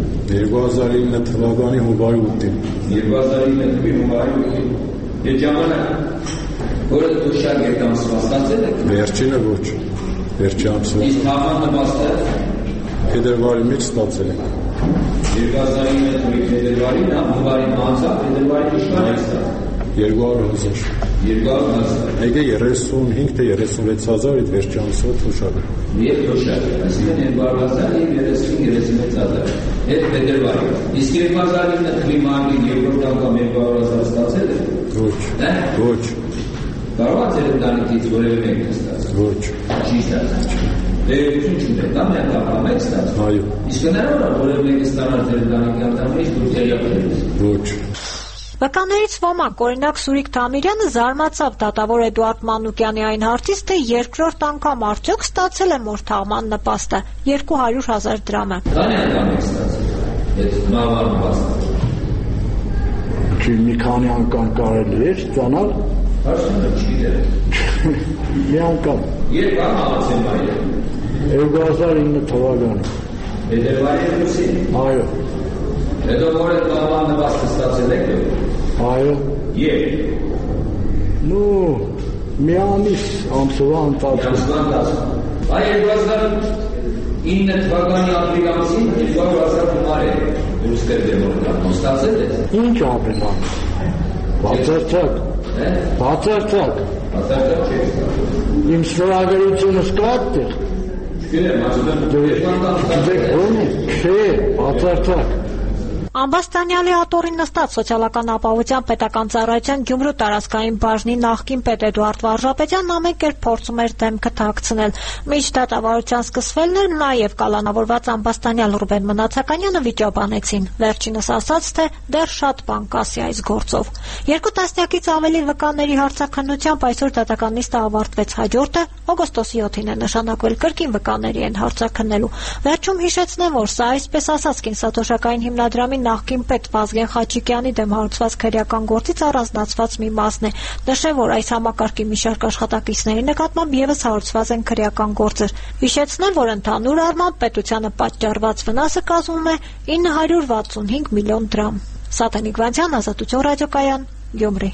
2009 թվականի հունվարի 8-ին։ 2009 թվականի հունվարի 8-ին։ Եվ ժամանակ, որը դուշակ եք ամսվա ստացել եք։ Վերջինը ոչ, վերջի ամսվա։ Իսկ թաղման նպաստը։ Փետրվարի մեջ ստացել եք։ 2009 թվականի փետրվարին, հունվարի անցավ, փետրվարի ինչքան եք ստացել։ 200,000։ 200,000։ Եկե 35 թե 36,000 այդ վերջի ամսվա թոշակը։ Եվ թոշակը, այսինքն 200,000 եւ 35-36,000։ Այդ փետրվարի։ Իսկ 2009 թվականի մարտին երկրորդ անգամ 200,000 ստացել եք։ Ոչ։ Կարող է ձեր ընտանիքից որևէ մեկը ստացել։ Ոչ։ Չի ստացել։ Դերություն չունեք, դա միայն կարող եք ստացել։ Այո։ Իսկ հնարավոր է որևէ մեկը ստանալ ձեր ընտանիքի անդամներից դուք տեղյակներից։ Ոչ։ Վկաներից ոմանք, օրինակ Սուրիկ Թամիրյանը զարմացավ դատավոր Էդուարդ Մանուկյանի այն հարցից, թե երկրորդ անգամ արդյոք ստացել է մոր թաղման նպաստը 200,000 դրամը։ Քանի անգամ եք ստացել։ Այդ մահվան նպաստը։ Մի քանի անգամ կարելի է ստանալ։ Հարցնում չգիտեմ։ Մի անգամ։ Երբ ամացել մայրը։ 2009 թվականին։ Փետրվարի 2-ին։ Այո։ Հետո որ այդ բան նվաստը ստացել եք։ Այո։ Եվ մի ամիս ամսվա ընթացքում։ Այ 2009 թվականի ապրիլ ամսին 200,000 դոլար է դուրս կրել որ ստացել է։ Ինչ ապրիլ ամիս։ Բացարձակ չէ։ Իմ ստորագրությունս կա այդտեղ։ Գիտեմ, բացարձակ։ Ամբաստանյալի աթոռին նստած Սոցիալական ապահովության պետական ծառայության Գյումրու տարածքային բաժնի նախկին պետ Էդուարդ Վարժապետյանն ամեն կերպ փորձում էր դեմքը թաքցնել։ Մինչ դատավարության սկսվելն էր, նաև կալանավորված ամբաստանյալ Ռուբեն Մնացականյանը վիճաբանեցին։ Վերջինս ասաց, թե դեռ շատ բան կասի այս գործով։ 2 տասնյակից ավելի վկաների հարցաքննությամբ այսօր դատական նիստը ավարտվեց։ Հաջորդը օգոստոսի 7-ին է նշանակվել, կրկին վկաների են հարցաքննելու։ Վերջում հիշեցնեմ, որ սա այսպես ասած կենսաթոշակային հիմնադրամի նախկին պետ Վազգեն Խաչիկյանի դեմ հարուցված քրեական գործից առանձնացված մի մասն է։ Նշեմ, որ այս համակարգի մի շարք աշխատակիցների նկատմամբ եւս հարուցված են քրեական գործեր։ Հիշեցնեմ, որ ընդհանուր առմամբ պետությանը պատճառված վնասը կազմում է 965 միլիոն դրամ։ Սաթենիկ Վանցյան, Ազատություն ռադիոկայան, Գյումրի։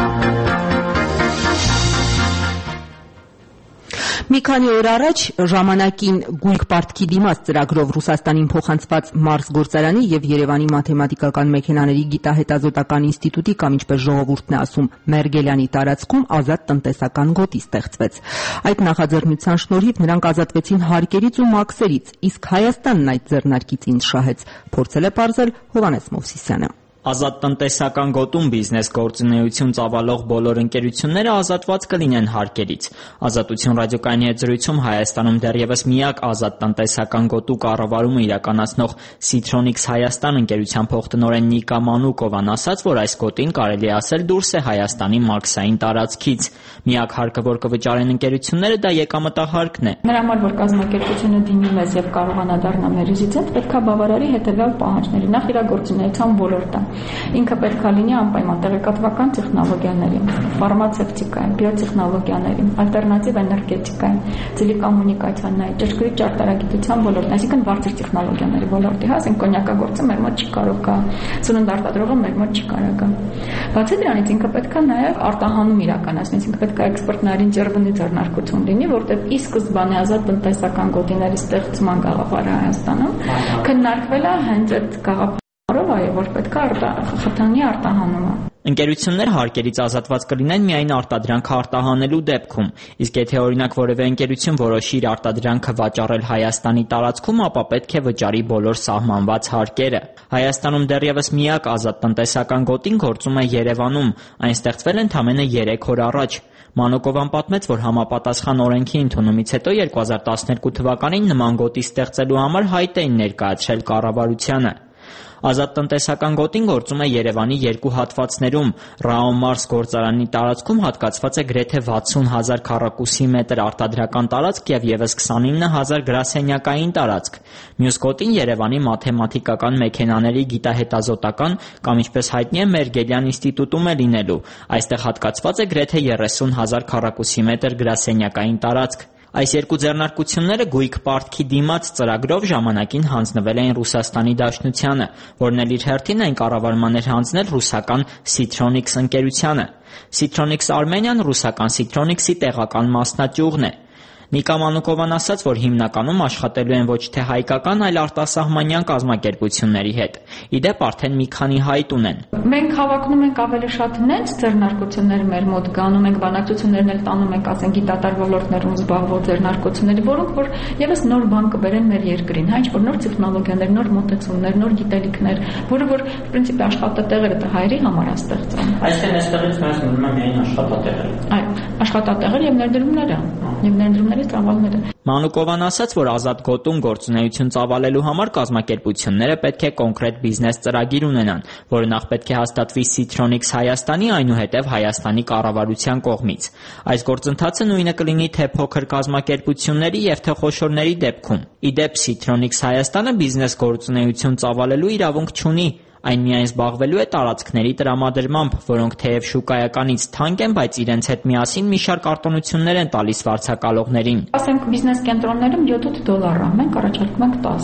Մի քանի օր առաջ ժամանակին գույք պարտքի դիմաց ծրագրով Ռուսաստանին փոխանցված Մարս գործարանի եւ Երևանի մաթեմատիկական մեքենաների գիտահետազոտական ինստիտուտի կամ ինչպես ժողովուրդն է ասում Մերգելյանի տարածքում ազատ տնտեսական գոտի ստեղծվեց։ Այդ նախաձեռնության շնորհիվ նրանք ազատվեցին հարկերից ու մաքսերից, իսկ Հայաստանն այդ ձեռնարկից ինչ շահեց, փորձել է պարզել Հովհաննես Մովսիսյանը։ Ազատ տնտեսական գոտում բիզնես գործունեություն ծավալող բոլոր ընկերությունները ազատված կլինեն հարկերից։ Ազատություն ռադիոկայանի հետ զրույցում Հայաստանում դեռևս միակ ազատ տնտեսական գոտու կառավարումը իրականացնող Citronics Հայաստան ընկերության փոխտնօրեն Նիկա Մանուկովան ասաց, որ այս գոտին կարելի է ասել դուրս է Հայաստանի մաքսային տարածքից։ Միակ հարկը, որ կվճարեն ընկերությունները, դա եկամտահարկն է։ Նրա համար որ կազմակերպությունը դիմի մեզ եւ կարողանա դառնալ մեր ռեզիդենտ, պետք է բավարարի հետեւյալ պահանջների։ Նախ իր գործունեության ոլորտը ինքը պետք է լինի անպայման տեղեկատվական տեխնոլոգիաների, ֆարմացևտիկայի, բիոտեխնոլոգիաների, ալտերնատիվ էներգետիկայի, տելեկոմունիկացիաների, ճշգրիտ ճարտարագիտության ոլորտն, այսինքն բարձր տեխնոլոգիաների ոլորտի, ասենք կոնյակագործը մեր մոտ չի կարող գա, սննդարտադրողը մեր մոտ չի կարող գա։ Բացի դրանից ինքը պետք է նաև արտահանում իրականացնի, ինքը պետք է էքսպորտներին ջերմունի ձեռնարկություն լինի, որտեղ ի սկզբանե ազատ տնտեսական գոտիների ստեղծման գաղափարը Հայաստանում քննարկվել է հենց այդ գաղափարով, այո, որ պետք է խթանի արտահանումը։ Ընկերություններ հարկերից ազատված կլինեն միայն արտադրանքը արտահանելու դեպքում, իսկ եթե օրինակ որևէ ընկերություն որոշի իր արտադրանքը վաճառել Հայաստանի տարածքում, ապա պետք է վճարի բոլոր սահմանված հարկերը։ Հայաստանում դեռևս միակ ազատ տնտեսական գոտին գործում է Երևանում, այն ստեղծվել ընդամենը 3 օր առաջ։ Մանուկովան պատմեց, որ համապատասխան օրենքի ընդունումից հետո 2012 թվականին նման գոտի ստեղծելու համար հայտ էին ներկայացրել կառավարությանը։ Ազատ տնտեսական գոտին գործում է Երևանի 2 հատվածներում։ Ռաոմարս գործարանի տարածքում հատկացված է գրեթե 60,000 քառակուսի մետր արտադրական տարածք եւ եւս 29,000 գրասենյակային տարածք։ Մյուս գոտին Երևանի մաթեմատիկական մեքենաների գիտահետազոտական կամ ինչպես հայտնի է Մերգելյան ինստիտուտում է լինելու։ Այստեղ հատկացված է գրեթե 30,000 քառակուսի մետր գրասենյակային տարածք։ Այս երկու ձեռնարկությունները գույք պարտքի դիմաց ծրագրով ժամանակին հանձնվել էին Ռուսաստանի Դաշնությանը, որն էլ իր հերթին այն կառավարման էր հանձնել ռուսական Citronics ընկերությանը։ Citronics Armenian ռուսական Citronics-ի տեղական մասնաճյուղն է։ Նիկա Մանուկովան ասաց, որ հիմնականում աշխատելու են ոչ թե հայկական, այլ արտասահմանյան կազմակերպությունների հետ։ Իդեպ արդեն մի քանի հայտ ունեն։ Մենք հավակնում ենք ավելի շատ նենց ձեռնարկություններ մեր մոտ գանում ենք, բանակցություններն էլ տանում ենք, ասենք գիտատար ոլորտներում զբաղվող ձեռնարկությունների, որոնք որ եւս նոր բան կբերեն մեր երկրին, հա, ինչ որ նոր տեխնոլոգիաներ, նոր մոտեցումներ, նոր գիտելիքներ, որը որ պրինցիպի աշխատատեղերը դա հայերի համար է ստեղծել։ Այսինքն այստեղից մենք մնում ենք միայն աշխատատեղեր։ Այո, աշխատատեղեր եւ ներդրումները, եւ ներդրումների ծավալները։ Մանուկովան ասաց, որ ազատ գոտում գործունեություն ծավալելու համար կազմակերպությունները պետք է կոնկրետ բիզնես ծրագիր ունենան, որը նախ պետք է հաստատվի Citronics Հայաստանի, այնուհետև Հայաստանի կառավարության կողմից։ Այս գործընթացը նույնը կլինի թե փոքր կազմակերպությունների եւ թե խոշորների դեպքում։ Իդեպ Citronics Հայաստանը բիզնես գործունեություն ծավալելու իրավունք չունի։ Այն միայն զբաղվելու է տարածքների տրամադրմամբ, որոնք թեև շուկայականից թանկ են, բայց իրենց հետ միասին մի շարք արտոնություններ են տալիս վարձակալողներին։ Ասենք բիզնես կենտրոններում $7 է, մենք առաջարկում ենք 10։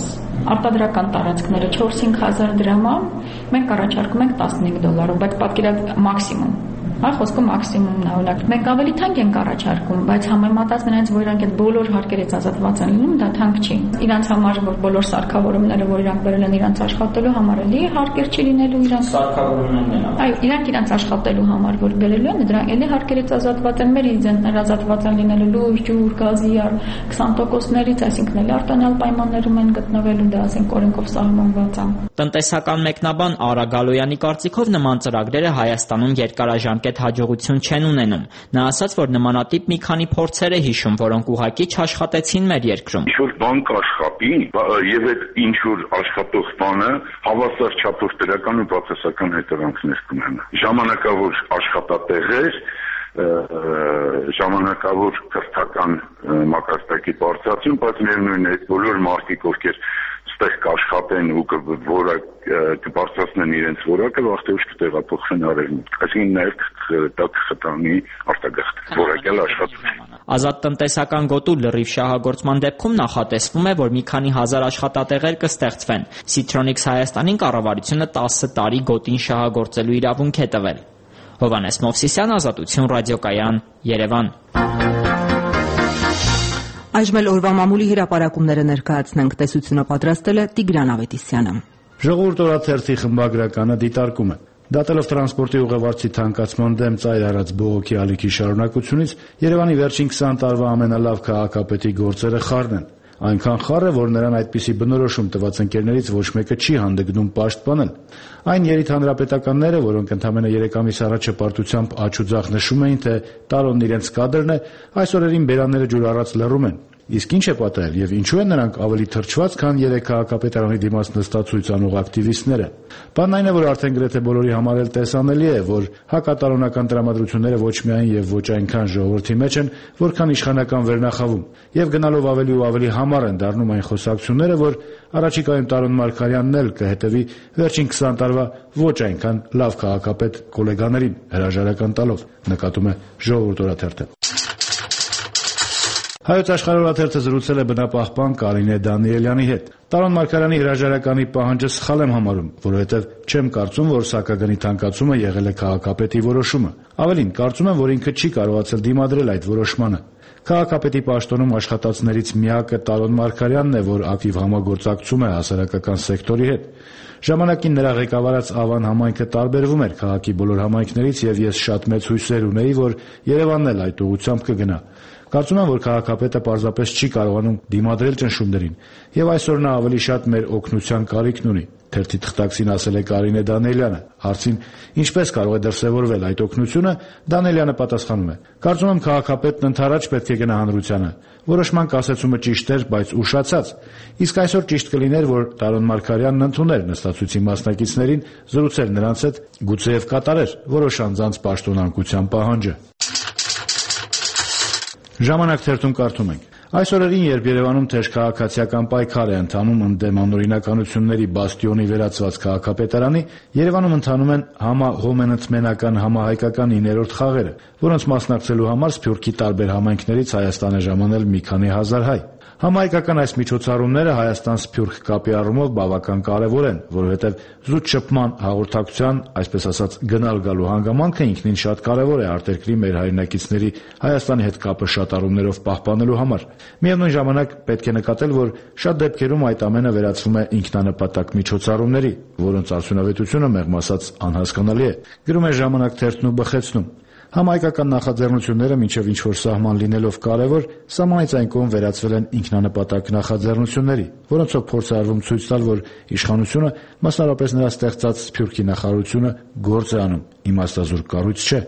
արտադրական տարածքները 4-5 հազար դրամ է, մենք առաջարկում ենք $15, բայց պատկերացրեք մաքսիմում։ Այ խոսքը մաքսիմումն է, օրինակ մենք ավելի թանկ ենք առաջարկում, բայց համեմատած նրանց, որ իրանք այդ բոլոր հարկերից ազատված են լինում, դա թանկ չի։ Իրանց համար, որ բոլոր սարքավորումները, որ իրանք բերել են իրանց աշխատելու համար, էլի հարկեր չի լինելու իրանք։ Սարքավորումներն են։ Այո, իրանք իրանց աշխատելու համար, որ բերելու են, դրանք էլի հարկերից ազատված են, մեր ինձ ազատված են լինելու լույս, ջուր, գազի 20%-ներից, այսինքն էլի արտոնյալ պայմաններում են գտնվելու, դա ասենք օրենքով սահմանված է։ Տնտեսական մեկնաբան Արա Գալոյանի կարծիքով նման ծրագրերը Հայաստանում երկարաժամկետ հաջողություն չեն ունենում։ Նա ասաց, որ նմանատիպ մի քանի փորձեր է հիշում, որոնք ուղղակի չաշխատեցին մեր երկրում։ Ինչ-որ բան կաշխատի, եւ այդ ինչ-որ աշխատող բանը հավասար չափով դրական ու բացասական հետևանքներ կունենա։ Ժամանակավոր աշխատատեղեր, ժամանակավոր կրթական մակարդակի բարձրացում, բայց միևնույն է, այդ բոլոր մարդիկ, ովքեր ստեղ կաշխատեն ու որը կբարձրացնեն իրենց որակը, վաղտե ուշ կտեղափոխվեն արևմուտք։ Այսինքն նաև դա կխթանի արտագաղթ, որակյալ աշխատություն։ Ազատ տնտեսական գոտու լրիվ շահագործման դեպքում նախատեսվում է, որ մի քանի հազար աշխատատեղեր կստեղծվեն։ Citronics Հայաստանին կառավարությունը 10 տարի գոտին շահագործելու իրավունք է տվել։ Հովհաննես Մովսիսյան, Ազատություն ռադիոկայան, Երևան։ Այժմ էլ օրվա մամուլի հրապարակումները ներկայացնենք, տեսությունը պատրաստել է Տիգրան Ավետիսյանը։ Ժողովուրդ օրաթերթի խմբագրականը դիտարկում է. Դատելով տրանսպորտի ուղևորցի թանկացման դեմ ծայր արած բողոքի ալիքի շարունակությունից, Երևանի վերջին 20 տարվա ամենալավ քաղաքապետի գործերը խառն են։ Այնքան խառ է, որ նրան այդպիսի բնորոշում տված ընկերներից ոչ մեկը չի հանդգնում պաշտպանել։ Այն երիտհանրապետականները, որոնք ընդամենը 3 ամիս առաջ հպարտությամբ աջ ու ձախ նշում էին, թե տարոնն իրենց կադրն է, այս օրերին բերանները ջուր առած լռում են։ Իսկ ինչ է պատահել եւ ինչու են նրանք ավելի թրջված, քան 3 քաղաքապետարանի դիմաց նստածույց անող ակտիվիստները։ Բանն այն է, որ արդեն գրեթե բոլորի համար էլ տեսանելի է, որ հակատարոնական տրամադրությունները ոչ միայն եւ ոչ այնքան ժողովրդի մեջ են, որքան իշխանական վերնախավում, եւ գնալով ավելի ու ավելի համառ են դառնում այն խոսակցությունները, որ առաջիկայում Տարոն Մարգարյանն էլ կհետևի վերջին 20 տարվա ոչ այնքան լավ քաղաքապետ գոլեգաներին հրաժարական տալով, նկատում է Ժողովուրդ օրաթերթը։ Հայոց աշխարհ օրաթերթը զրուցել է բնապահպան Կարինե Դանիելյանի հետ։ Տարոն Մարգարյանի հրաժարականի պահանջը սխալ եմ համարում, որովհետև չեմ կարծում, որ սակագնի թանկացումը եղել է քաղաքապետի որոշումը։ Ավելին, կարծում եմ, որ ինքը չի կարողացել դիմադրել այդ որոշմանը։ Քաղաքապետի պաշտոնում աշխատածներից միակը Տարոն Մարգարյանն է, որ ակտիվ համագործակցում է հասարակական սեկտորի հետ։ Ժամանակին նրա ղեկավարած Ավան համայնքը տարբերվում էր քաղաքի բոլոր համայնքներից եւ ես շատ մեծ հույսեր ունեի, որ Երևանն էլ այդ ուղղությամբ կգնա։ Կարծում եմ, որ քաղաքապետը պարզապես չի կարողանում դիմադրել ճնշումներին եւ այսօր նա ավելի շատ մեր օգնության կարիքն ունի։ Թերթի թղթակցին ասել է Կարինե Դանիելյանը։ Հարցին ինչպես կարող է դրսևորվել այդ օգնությունը, Դանիելյանը պատասխանում է. Կարծում եմ քաղաքապետն ընդառաջ պետք է գնա հանրությանը։ Որոշման կասեցումը ճիշտ էր, բայց ուշացած։ Իսկ այսօր ճիշտ կլիներ, որ Տարոն Մարգարյանն ընդուներ նստածույցի մասնակիցներին, զրուցեր նրանց հետ, գուցեև կատարեր որոշ անձանց պաշտոնանկության պահանջը։ Ժամանակ թերթում կարդում ենք. Այս օրերին, երբ Երևանում թեժ քաղաքացիական պայքար է ընթանում ընդդեմ անօրինականությունների բաստիոնի վերածված քաղաքապետարանի, Երևանում ընթանում են համահոմենտմենական համահայկական 9-րդ խաղերը, որոնց մասնակցելու համար Սփյուռքի տարբեր համայնքներից Հայաստան է ժամանել մի քանի հազար հայ։ Համահայկական այս միջոցառումները Հայաստան-Սփյուռք կապի առումով բավական կարևոր են, որովհետև զուտ շփման հաղորդակցության, այսպես ասած, գնալ-գալու հանգամանքը ինքնին շատ կարևոր է արտերկրի մեր հայրենակիցների Հայաստանի հետ կապը շատ առումներով պահպանելու համար։ Միևնույն ժամանակ պետք է նկատել, որ շատ դեպքերում այդ ամենը վերածվում է ինքնանպատակ միջոցառումների, որոնց արդյունավետությունը մեղմ ասած անհասկանալի է։ Գրում է Ժամանակ թերթն ու բխեցնում. Համահայկական նախաձեռնությունները մինչև ինչ-որ սահման լինելով կարևոր, սահմանից այն կողմ վերածվել են ինքնանպատակ նախաձեռնությունների, որոնցով փորձ է արվում ցույց տալ, որ իշխանությունը, մասնավորապես նրա ստեղծած Սփյուռքի նախարարությունը, գործ է անում, իմաստազուրկ կառույց չէ։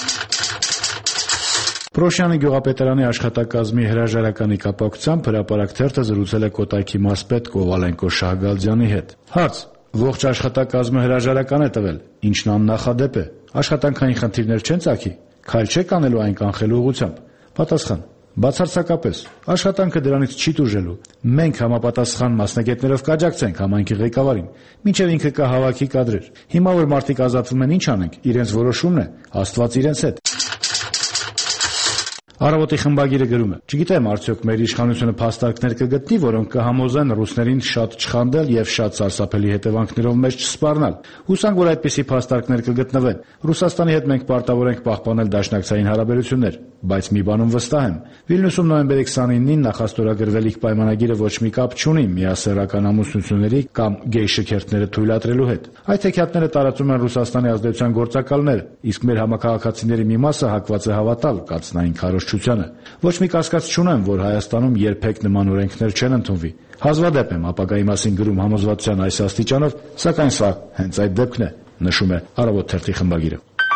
Պրոշյանի գյուղապետարանի աշխատակազմի հրաժարականի կապակցությամբ հրապարակ թերթը զրուցել է Կոտայքի մարզպետ Կովալենկո Շահգալդյանի հետ։ Հարց. ողջ աշխատակազմը հրաժարական է տվել, ինչն աննախադեպ է։ Աշխատանքային խնդիրներ չեն ծագի, քայլ չեք անելու այն կանխելու ուղղությամբ։ Պատասխան. բացարձակապես, աշխատանքը դրանից չի տուժելու։ Մենք համապատասխան մասնագետներով կաջակցենք համայնքի ղեկավարին, մինչև ինքը կհավաքի կադրեր։ Հիմա որ մարդիկ ազատվում են, ինչ անենք, իրենց որոշումն է, Աստված իրենց հետ։ Առավոտի խմբագիրը գրում է. «Չգիտեմ, արդյոք մեր իշխանությունը փաստարկներ կգտնի, որոնք կհամոզեն ռուսներին շատ չխանդել եւ շատ սարսափելի հետևանքներով մեզ չսպառնալ։ Հուսանք, որ այդպիսի փաստարկներ կգտնվեն։ Ռուսաստանի հետ մենք պարտավոր ենք պահպանել դաշնակցային հարաբերություններ, բայց մի բանում վստահ եմ. Վիլնյուսում նոյեմբերի 29-ին նախաստորագրվելիք պայմանագիրը ոչ մի կապ չունի միասեռական ամուսնությունների կամ գեյ շքերթները թույլատրելու հետ։ Այդ հեքիաթները տարածում են Ռուսաստանի ազդեցության գործակալները, իսկ մեր համակարգացիների մի մասը հակված է հավատալ կացնային քարոզչությանը։ Ոչ մի կասկած չունեմ, որ Հայաստանում երբեք նման օրենքներ չեն ընդունվի։ Հազվադեպ եմ ապագայի մասին գրում համոզվածության այս աստիճանով, սակայն սա հենց այդ դեպքն է», նշում է Առավոտ թերթի խմբագիրը։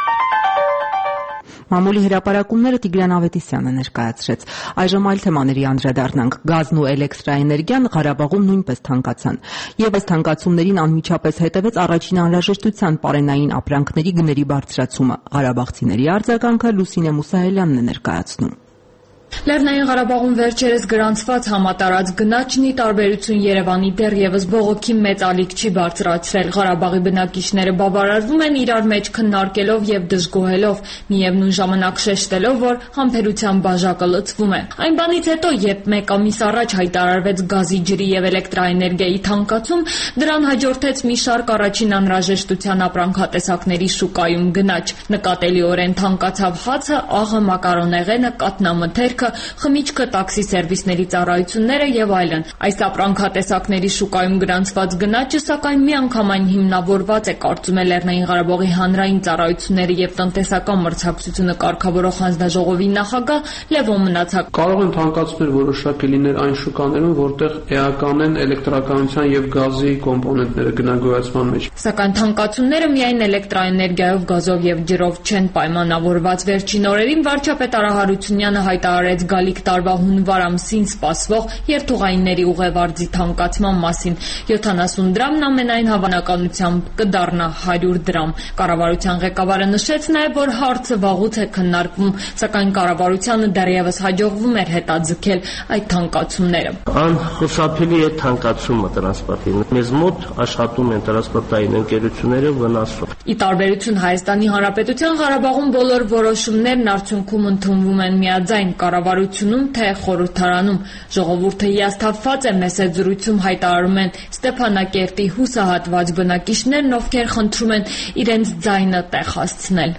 Մամուլի հրապարակումները Տիգրան Ավետիսյանը ներկայացրեց։ Այժմ այլ թեմաների անդրադառնանք։ Գազն ու էլեկտրաէներգիան Ղարաբաղում նույնպես թանկացան։ Եվ այս թանկացումներին անմիջապես հետևեց առաջին անհրաժեշտության պարենային ապրանքների գների բարձրացումը։ Ղարաբաղցիների արձագանքը Լուսինե Մուսահելյանն է ներկայացնում։ Լեռնային Ղարաբաղում վերջերս գրանցված համատարած գնաճն ի տարբերություն Երևանի դեռևս բողոքի մեծ ալիք չի բարձրացրել։ Ղարաբաղի բնակիչները բավարարվում են իրար մեջ քննարկելով եւ դժգոհելով, միևնույն ժամանակ շեշտելով, որ համբերության բաժակը լցվում է։ Այն բանից հետո, երբ մեկ ամիս առաջ հայտարարվեց գազի, ջրի եւ էլեկտրաէներգիայի թանկացում, դրան հաջորդեց մի շարք առաջին անհրաժեշտության ապրանքատեսակների շուկայում գնաճ։ Նկատելիորեն թանկացավ հացը, աղը, մակարոնեղենը, կաթնամթերքը, խմիչքը, տաքսի սերվիսների ծառայությունները եւ այլն։ Այս ապրանքատեսակների շուկայում գրանցված գնաճը սակայն միանգամայն հիմնավորված է, կարծում է Լեռնային Ղարաբաղի հանրային ծառայությունների եւ տնտեսական մրցակցությունը կարգավորող հանձնաժողովի նախագահ Լևոն Մնացակ։ Կարող են թանկացումներ որոշակի լինել այն շուկաներում, որտեղ էական են էլեկտրականության եւ գազի կոմպոնենտները գնագոյացման մեջ։ Սակայն թանկացումները միայն էլեկտրաէներգիայով, գազով եւ ջրով չեն պայմանավորված։ Վերջին օրերին վարչապետ Արա Հարությունյանը հայտարարեց գալիք տարվա հունվար ամսին սպասվող երթուղայինների ուղևարձի թանկացման մասին։ 70 դրամն ամենայն հավանականությամբ կդառնա 100 դրամ։ Կառավարության ղեկավարը նշեց նաև, որ հարցը վաղուց է քննարկվում, սակայն կառավարությանը դեռևս հաջողվում էր հետաձգել այդ թանկացումները։ Անխուսափելի է թանկացումը տրանսպորտի։ Մեզ մոտ աշխատում են տրանսպորտային ընկերությունները վնասում։ Ի տարբերություն Հայաստանի Հանրապետության Ղարաբաղում բոլոր որոշումներն արդյունքում ընդունվում են միաձայն կառավարությունում թե խորհրդարանում։ Ժողովուրդը հիասթափված է, մեծ զրույցում հայտարարում են Ստեփանակերտի հուսահատված բնակիչներն, ովքեր խնդրում են իրենց ձայնը տեղ հասցնել։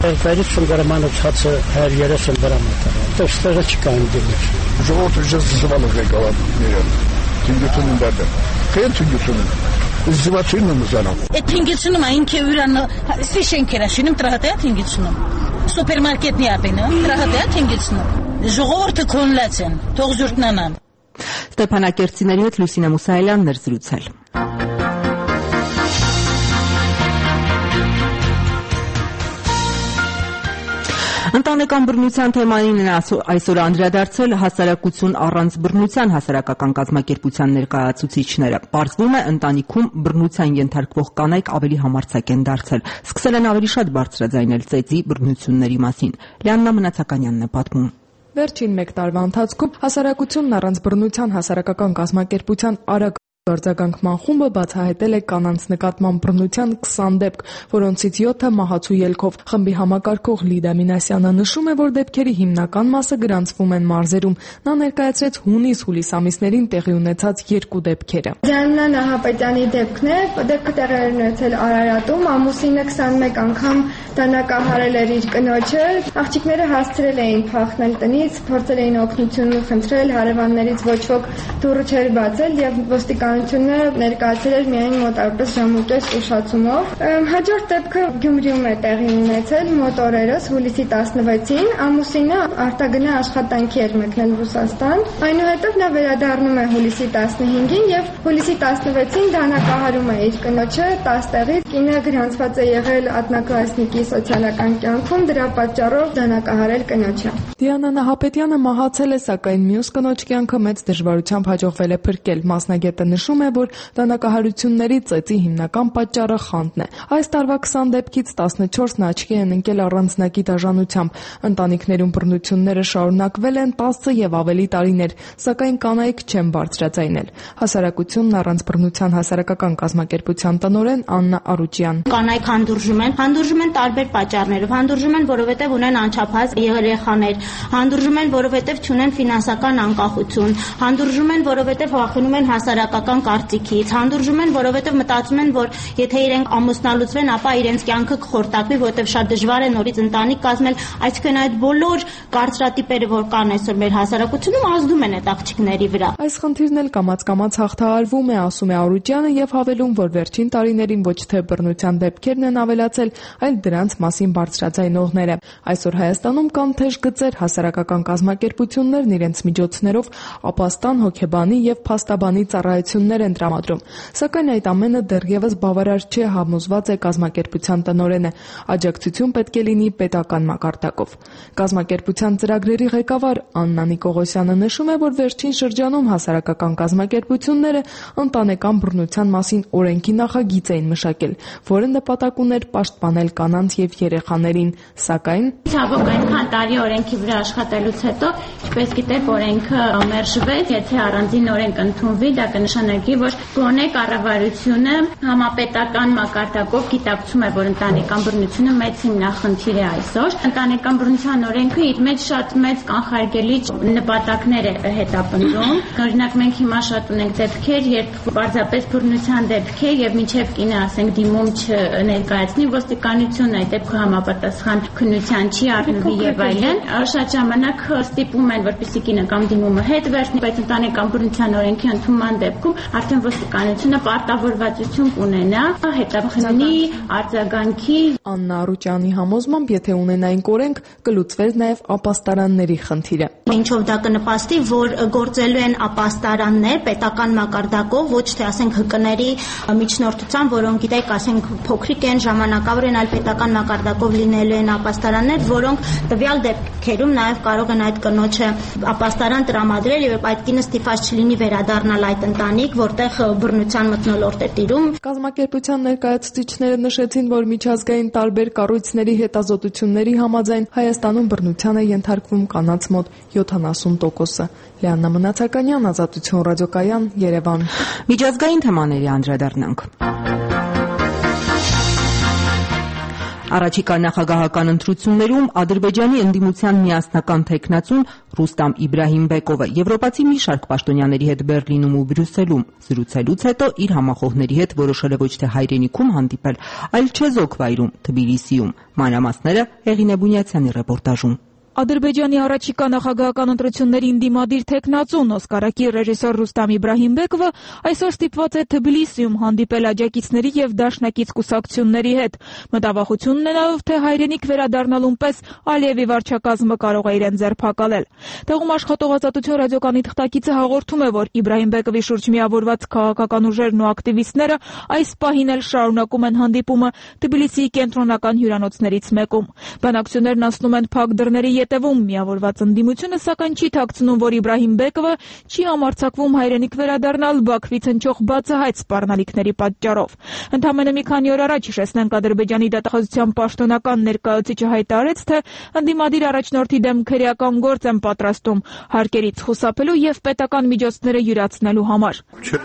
Ժողովուրդը զզվալ է ղեկավարները, թինգությունն դարձել։ Խեն թինգությունն զվացին եմ զանամ։ Այդ թինգությունում այնքե ուրան սիշենքերա շինում տրահատե թինգությունում։ Սուպերմարկետնի ապենը տրահատե թինգությունում։ Ժողովուրդը կոնլաց են, թող զուրտնանան։ Ստեփանակերտցիների հետ Լուսինե Մուսահելյանն էր զրուցել։ Ընտանեկան բռնության թեմանին են այսօր անդրադարձել հասարակություն առանց բռնության հասարակական կազմակերպության ներկայացուցիչները։ Պարզվում է, ընտանիքում բռնության ենթարկվող կանայք ավելի համարձակ են դարձել, սկսել են ավելի շատ բարձրաձայնել ծեծի բռնությունների մասին։ Լիաննա Մնացականյանն է պատմում։ Վերջին մեկ տարվա ընթացքում հասարակությունն առանց բռնության հասարակական կազմակերպության արագ արձագանքման խումբը բացահայտել է կանանց նկատմամբ բռնության 20 դեպք, որոնցից 7-ը մահացու ելքով։ Խմբի համակարգող Լիդա Մինասյանը նշում է, որ դեպքերի հիմնական մասը գրանցվում են մարզերում։ Նա ներկայացրեց հունիս-հուլիս ամիսներին տեղի ունեցած 2 դեպքերը։ Ջաննա Նահապետյանի դեպքն է, դեպքը տեղի ունեցել Արարատում, ամուսինը 21 անգամ դանակահարել էր իր կնոջը։ Աղջիկները հասցրել էին փախնել տնից, փորձել էին օգնություն խնդրել, հարևաններից ոչ ոք դուռը չէր բացել եւ ոստիկանությունը ներկայացրել էր միայն մոտավորապես ժամուկես ուշացումով։ Հաջորդ դեպքը Գյումրիում է տեղի ունեցել մոտ օրերս հուլիսի 16-ին, ամուսինը արտագնա աշխատանքի էր մեկնել Ռուսաստան, այնուհետև նա վերադառնում է հուլիսի 15-ին եւ հուլիսի 16-ին դանակահարում է իր կնոջը 10 տեղից։ Կինը գրանցված է եղել ատնակլասնիկի սոցիալական կյանքում, դրա պատճառով դանակահարել կնոջը։ Դիանա Նահապետյանը մահացել է, սակայն մյուս կնոջ կյանքը մեծ դժվարությամբ հաջողվել է փրկել։ Մասնագետը նշում նշում է, որ դանակահարությունների ծեծի հիմնական պատճառը խանդն է։ Այս տարվա 20 դեպքից 14-ն աչքի են ընկել առանձնակի դաժանությամբ։ Ընտանիքներում բռնությունները շարունակվել են 10 եւ ավելի տարիներ, սակայն կանայք չեն բարձրաձայնել։ Հասարակությունն առանց բռնության հասարակական կազմակերպության տնօրեն Աննա Արուջյան: Կանայք հանդուրժում են տարբեր պատճառներով, հանդուրժում են, որովհետև ունեն անչափահաս երեխաներ, հանդուրժում են, որովհետև չունեն ֆինանսական անկախություն, հանդուրժում են, որովհետև վախենում են հասարակական կարծիքից, հանդուրժում են, որովհետև մտածում են, որ եթե իրենք ամուսնալուծվեն, ապա իրենց կյանքը կխորտակվի, որովհետև շատ դժվար է նորից ընտանիք կազմել, այսինքն այդ բոլոր կարծրատիպերը, որ կան այսօր մեր հասարակությունում, ազդում են այդ աղջիկների վրա։ Այս խնդիրն էլ կամաց հաղթահարվում է, ասում է Արուջյանը եւ հավելում, որ վերջին տարիներին ոչ թե բռնության դեպքերն են ավելացել, այլ դրանց մասին բարձրաձայնողները։ Այսօր Հայաստանում կան թեժ գծեր, հասարակական կազմակերպություններն իրենց միջոցներով ապաստան, հոգեբանի եւ փաստաբանի ծառայություններ են տրամադրում։ Սակայն այդ ամենը դեռևս բավարար չէ, համոզված է կազմակերպության տնօրենը։ Աջակցություն պետք է լինի պետական մակարդակով։ Կազմակերպության ծրագրերի ղեկավար Աննա Նիկողոսյանը նշում է, որ վերջին շրջանում հասարակական կազմակերպությունները ընտանեկան բռնության մասին օրենքի նախագիծ էին մշակել, որը նպատակ ուներ պաշտպանել կանանց եւ երեխաներին, սակայն ցավոք այնքան տարի օրենքի վրա աշխատելուց հետո, ինչպես գիտեք, օրենքը մերժվեց, եթե առանձին օրենք ընդունվի, դա կնշանակի, որ գոնե կառավարությունը համապետական մակարդակով գիտակցում է, որ ընտանեկան բռնությունը մեծ հիմնախնդիր է այսօր։ Ընտանեկան բռնության օրենքը իր մեջ շատ մեծ կանխարգելիչ նպատակներ է հետապնդում։ Օրինակ մենք հիմա շատ ունենք դեպքեր, երբ պարզապես բռնության դեպք է եւ մինչեւ կինը, ասենք, դիմում չներկայացնի, ոստիկանությունը այդ դեպքը համապատասխան քննության չի առնվի եւ այլն։ Շատ ժամանակ ստիպում են, որպեսզի կինը կամ դիմումը հետ վերցնի, բայց ընտանեկան բռնության օրենքի ընդունման դեպքում արդեն ոստիկանությունը պարտավորվածություն կունենա հետապնդի արձագանքի։ Աննա Արուջյանի համոզմամբ, եթե ունենային օրենք, կլուծվեր նաեւ ապաստարանների խնդիրը։ Ինչով դա կնպաստի, որ գործելու են ապաստարաններ պետական մակարդակով, ոչ թե ասենք ՀԿ-ների միջնորդությամբ, որոնք գիտեք, ասենք փոքրիկ են, ժամանակավոր են, այլ պետական մակարդակով լինելու են ապաստարաններ, որոնք տվյալ դեպքերում նաև կարող են այդ կնոջը ապաստարան տրամադրել եւ այդ կինը ստիպված չլինի վերադառնալ այդ ընտանիք, որտեղ բռնության մթնոլորտ է տիրում։ Կազմակերպության ներկայացուցիչները նշեցին, որ միջազգային տարբեր կառույցների հետազոտությունների համաձայն Հայաստանում բռնության է ենթարկվում կանանց մոտ 70%-ը։ Լիաննա Մնացականյան, Ազատություն ռադիոկայան, Երևան։ Միջազգային թեմաների անդրադառնանք։ Առաջիկա նախագահական ընտրություններում Ադրբեջանի ընդդիմության միասնական թեկնածուն Ռուստամ Իբրահիմբեկովը եվրոպացի մի շարք պաշտոնյաների հետ Բեռլինում ու Բրյուսելում զրուցելուց հետո իր համախոհների հետ որոշել է ոչ թե հայրենիքում հանդիպել, այլ չեզոք վայրում Թբիլիսիում։ Մանրամասները Հեղինե Բունյացյանի ռեպորտաժում։ Ադրբեջանի առաջիկա նախագահական ընտրությունների ընդդիմադիր թեկնածուն օսկարակիր ռեժիսոր Ռուստամ Իբրահիմբեկովը այսօր ստիպված է Թբիլիսիում հանդիպել աջակիցների եւ դաշնակից կուսակցությունների հետ։ Մտավախություն ունենալով, թե հայրենիք վերադառնալուն պես Ալիևի վարչակազմը կարող է իրեն ձերբակալել։ Տեղում աշխատող Ազատություն ռադիոկայանի թղթակիցը հաղորդում է, որ Իբրահիմբեկովի շուրջ միավորված քաղաքական ուժերն ու ակտիվիստները այս պահին էլ շարունակում են հանդիպումը Թբիլիսիի կենտրոնական հյուրանոցներից մեկում։ Բանակցություններն անցնում են փակ դռների հետևում միավորված ընդդիմությունը, սակայն չի թաքցնում, որ Իբրահիմբեկովը չի համարձակվում հայրենիք վերադառնալ Բաքվից հնչող բացահայտ սպառնալիքների պատճառով։ Ընդամենը մի քանի օր առաջ, հիշեցնենք, Ադրբեջանի դատախազության պաշտոնական ներկայացուցիչը հայտարարեց, թե ընդդիմադիր առաջնորդի դեմ քրեական գործ են պատրաստում հարկերից խուսափելու եւ պետական միջոցները յուրացնելու համար։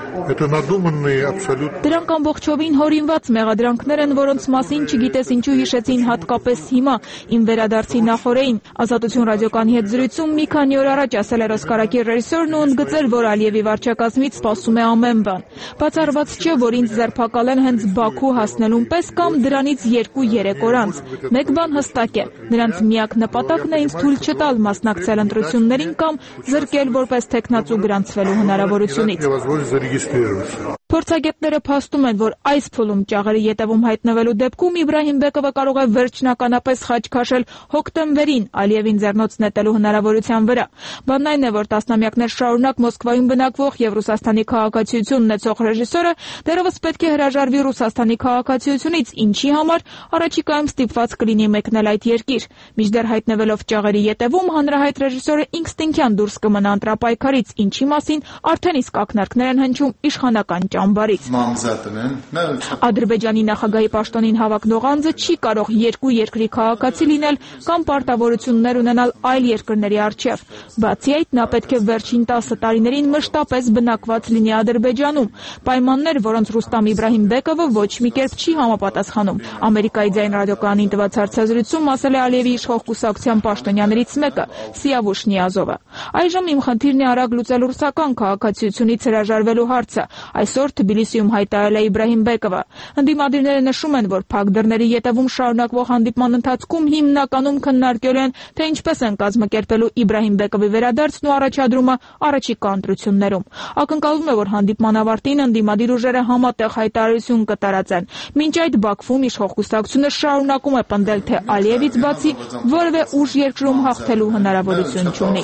Դրանք ամբողջովին հորինված մեղադրանքներ են, որոնց մասին չգիտես ինչու հիշեցին հատկապես հիմա, իմ վերադարձի նախօրեին։ Ազատություն ռադիոկայանի հետ զրույցում մի քանի օր առաջ ասել էր օսկարակիր ռեժիսորն ու ընդգծել, որ Ալիևի վարչակազմից սպասում է ամեն բան։ Բացառված չէ, որ ինձ ձերբակալեն հենց Բաքու հասնելուն պես կամ դրանից 2-3 օր անց։ Մեկ բան հստակ է, նրանց միակ նպատակն է ինձ թույլ չտալ մասնակցել ընտրություններին կամ զրկել որպես թեկնածու գրանցվելու հնարավորությունից։ Փորձագետները փաստում են, որ այս փուլում ճաղերի ետևում հայտնվելու դեպքում Իբրահիմբեկովը կարող է վերջնականապես խաչ քաշել հոկտեմբերին Ալիևին ձեռնոց նետելու հնարավորության վրա։ Բանն այն է, որ տասնամյակներ շարունակ Մոսկվայում բնակվող եւ Ռուսաստանի քաղաքացիություն ունեցող ռեժիսորը դեռևս պետք է հրաժարվի Ռուսաստանի քաղաքացիությունից, ինչի համար առաջիկայում ստիպված կլինի մեկնել այդ երկիր։ Մինչդեռ հայտնվելով ճաղերի ետևում հանրահայտ ռեժիսորը ինստինկտյան դուրս կմնա ընտրապայքարից, ինչի մասին արդեն իսկ ակնարկներ են հնչում իշխանական ճամբարից։ Ադրբեջանի նախագահի պաշտոնին հավակնող անձը չի կարող երկու երկրի քաղաքացի լինել կամ պարտավորություններ ունենալ այլ երկրների առջև։ Բացի այդ, նա պետք է վերջին 10 տարիներին մշտապես բնակված լինի Ադրբեջանում, պայմաններ, որոնց Ռուստամ Իբրահիմբեկովը ոչ մի կերպ չի համապատասխանում։ Ամերիկայի ձայն ռադիոկայանին տված հարցազրույցում ասել է Ալիևի իշխող կուսակցության պաշտոնյաներից մեկը՝ Սիավուշ Նիազովը։ Այժմ իմ խնդիրն է արագ լուծել ռուսական քաղաքացիությունից հրաժարվելու հարցը, այսօր Թբիլիսիում հայտարարել է Իբրահիմբեկովը։ Ընդդիմադիրները նշում են, որ փակ դռների ետևում շարունակվող հանդիպման ընթացքում հիմնականում քննարկել են, թե ինչպես են կազմակերպելու Իբրահիմբեկովի վերադարձն ու առաջադրումը առաջիկա ընտրություններում։ Ակնկալվում է, որ հանդիպման ավարտին ընդդիմադիր ուժերը համատեղ հայտարարություն կտարածեն։ Մինչ այդ Բաքվում իշխող կուսակցությունը շարունակում է պնդել, թե Ալիևից բացի որևէ ուժ երկրում հաղթելու հնարավորություն չունի։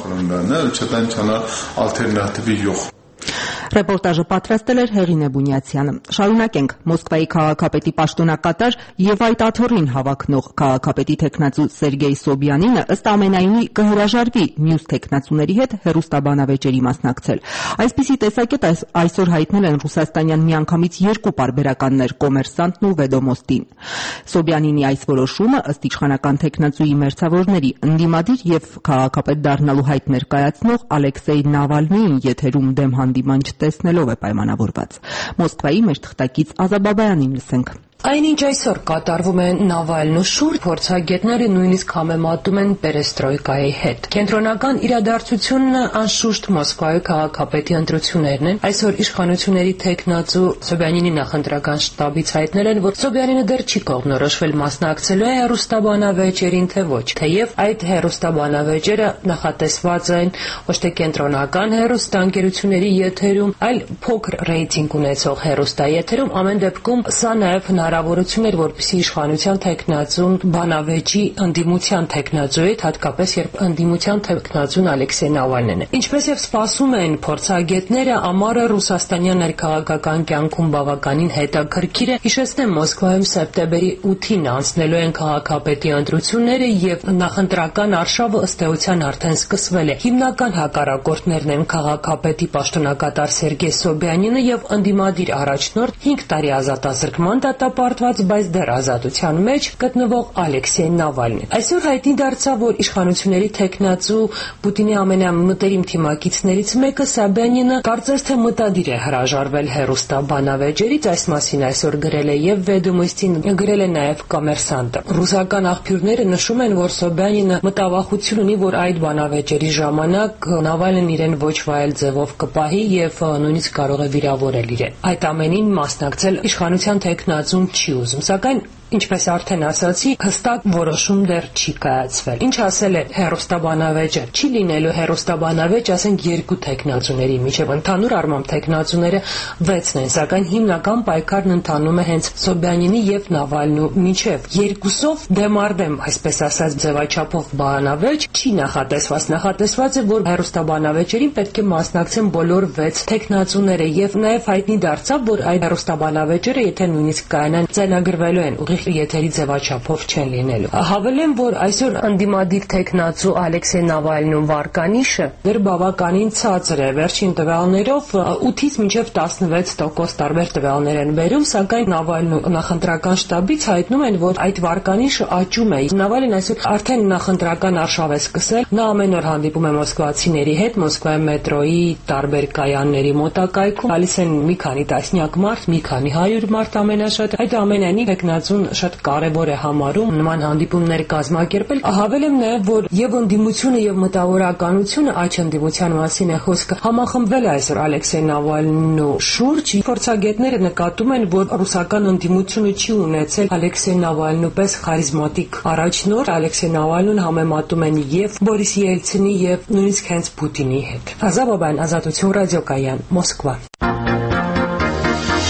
Ռեպորտաժը պատրաստել էր Հեղինե Բունյացյանը։ Շարունակենք։ Մոսկվայի քաղաքապետի պաշտոնակատար եւ այդ աթոռին հավակնող քաղաքապետի տեխնացու Սերգեյ Սոբյանինը ըստ ամենայնի կհրաժարվի մյուս տեխնացուների հետ հեռուստաբանավեճերի մասնակցել։ Այսպիսի տեսակետ այսօր հայտնել են ռուսաստանյան միանգամից երկու պարբերականներ՝ Կոմերսանտն ու Վեդոմոստին։ Սոբյանինի այս որոշումը ըստ իշխանական տեխնացուի մերձավորների ընդդիմադիր եւ քաղաքապետ դառնալու հայտ ներկայացնող Ալեքսեյ Նավալնիին եթերում դեմ հանդիման չտեսնելով է պայմանավորված։ Մոսկվայի մեր թղթակից Ազաբաբայանին լսենք։ Այնինչ այսօր կատարվում է Նավալնու շուրջ, փորձագետները նույնիսկ համեմատում են պերեստրոյկայի հետ։ Կենտրոնական իրադարձությունն անշուշտ Մոսկվայի քաղաքապետի ընտրություններն են։ Այսօր իշխանությունների տեխնացու Սոբյանինի նախընտրական շտաբից հայտնել են, որ Սոբյանինը դեռ չի կողմնորոշվել մասնակցելու է հեռուստաբանավեճերին, թե ոչ։ Թեև այդ հեռուստաբանավեճերը նախատեսված են ոչ թե կենտրոնական հեռուստաընկերությունների եթերում, այլ փոքր ռեյտինգ ունեցող հեռուստաեթերում, ամեն դեպքում սա նաև հնարավորություն էր, որպեսզի իշխանության տեխնացուն բանավեճի ընդդիմության տեխնացու հետ, հատկապես երբ ընդդիմության տեխնացուն Ալեքսեյ Նավալնին է։ Ինչպես եւ սպասում են փորձագետները, ամառը ռուսաստանյան ներքաղաքական կյանքում բավականին հետաքրքիր է։ Հիշեցնեմ, Մոսկվայում սեպտեմբերի 8-ին անցնելու են քաղաքապետի ընտրությունները եւ նախընտրական արշավը ըստ էության արդեն սկսվել է։ Հիմնական հակառակորդներն են քաղաքապետի պաշտոնակատար Սերգեյ Սոբյանինը եւ ընդդիմադիր առաջնորդ 5 տարի ազատազրկման դատապարտված, բայց դեռ ազատության մեջ գտնվող Ալեքսեյ Նավալնին։ Այսօր հայտնի դարձավ, որ իշխանությունների տեխնացու Պուտինի ամենամտերիմ թիմակիցներից մեկը Սոբյանինը կարծես թե մտադիր է հրաժարվել հեռուստաբանավեճերից, այս մասին այսօր գրել է եւ Վեդոմոստին, գրել է նաեւ Կոմերսանտը։ Ռուսական աղբյուրները նշում են, որ Սոբյանինը մտավախություն ունի, որ այդ բանավեճերի ժամանակ Նավալնին իրեն ոչ վայել ձևով կպահի եւ նույնիսկ կարող է վիրավորել իրեն։ Այդ ամենին մասնակցել իշխանության տեխնացուն չի ուզում, սակայն ինչպես արդեն ասացի, հստակ որոշում դեռ չի կայացվել։ Ինչ ասել է հեռուստաբանավեճը։ Չի լինելու հեռուստաբանավեճ, ասենք, երկու տեխնացուների միջև։ Ընդհանուր առմամբ տեխնացուները 6-ն են, սակայն հիմնական պայքարն ընթանում է հենց Սոբյանինի եւ Նավալնու միջև։ Երկուսով դեմարդեմ, այսպես ասած, ձևաչափով բանավեճ չի նախատեսված։ Նախատեսված է, որ հեռուստաբանավեճերին պետք է մասնակցեն բոլոր 6 տեխնացուները եւ նաեւ հայտնի դարձավ, որ այդ հեռուստաբանավեճերը, եթե նույնիսկ կայանան, ձայնագրվելու են եթերի ձևաչափով չեն լինելու։ Հավելեմ, որ այսօր ընդդիմադիր տեխնացու Ալեքսեյ Նավալնու վարկանիշը դեռ բավականին ցածր է։ Վերջին տվյալներով 8-ից մինչև 16% տարբեր տվյալներ են բերում, սակայն Նավալնու նախընտրական շտաբից հայտնում են, որ այդ վարկանիշը աճում է։ Նավալին այսօր արդեն նախընտրական արշավ է սկսել։ Նա ամեն օր հանդիպում է մոսկվացիների հետ, Մոսկվայի մետրոյի տարբեր կայանների մոտակայքում։ Գալիս են մի քանի տասնյակ մարդ, մի քանի 100 մարդ ամենաշատը։ Այդ ամենայնի տեխնացուն շատ կարևոր է համարում նման հանդիպումներ կազմակերպել։ Հավելեմ նաև, որ եւ ընդդիմությունը եւ մտավորականությունը աճ ընդդիմության մասին է խոսքը համախմբվել է այսօր Ալեքսեյ Նավալնու շուրջ։ Փորձագետները նկատում են, որ ռուսական ընդդիմությունը չի ունեցել Ալեքսեյ Նավալնու պես խարիզմատիկ առաջնորդ։ Ալեքսեյ Նավալնուն համեմատում են եւ Բորիս Ելցինի եւ նույնիսկ հենց Պուտինի հետ։ Ազատություն ռադիոկայան, Մոսկվա։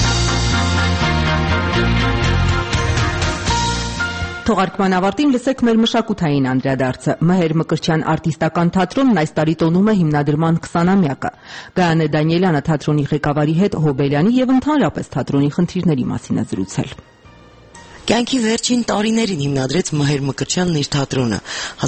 Թողարկման ավարտին լսեք մեր մշակութային անդրադարձը։ Մհեր Մկրտչյան արտիստական թատրոնն այս տարի տոնում է հիմնադրման 20-ամյակը։ Գայանե Դանիելյանը թատրոնի ղեկավարի հետ Հոբելյանի եւ ընդհանրապես թատրոնի խնդիրների մասին է զրուցել։ Կյանքի վերջին տարիներին հիմնադրեց Մհեր Մկրտչյանն իր թատրոնը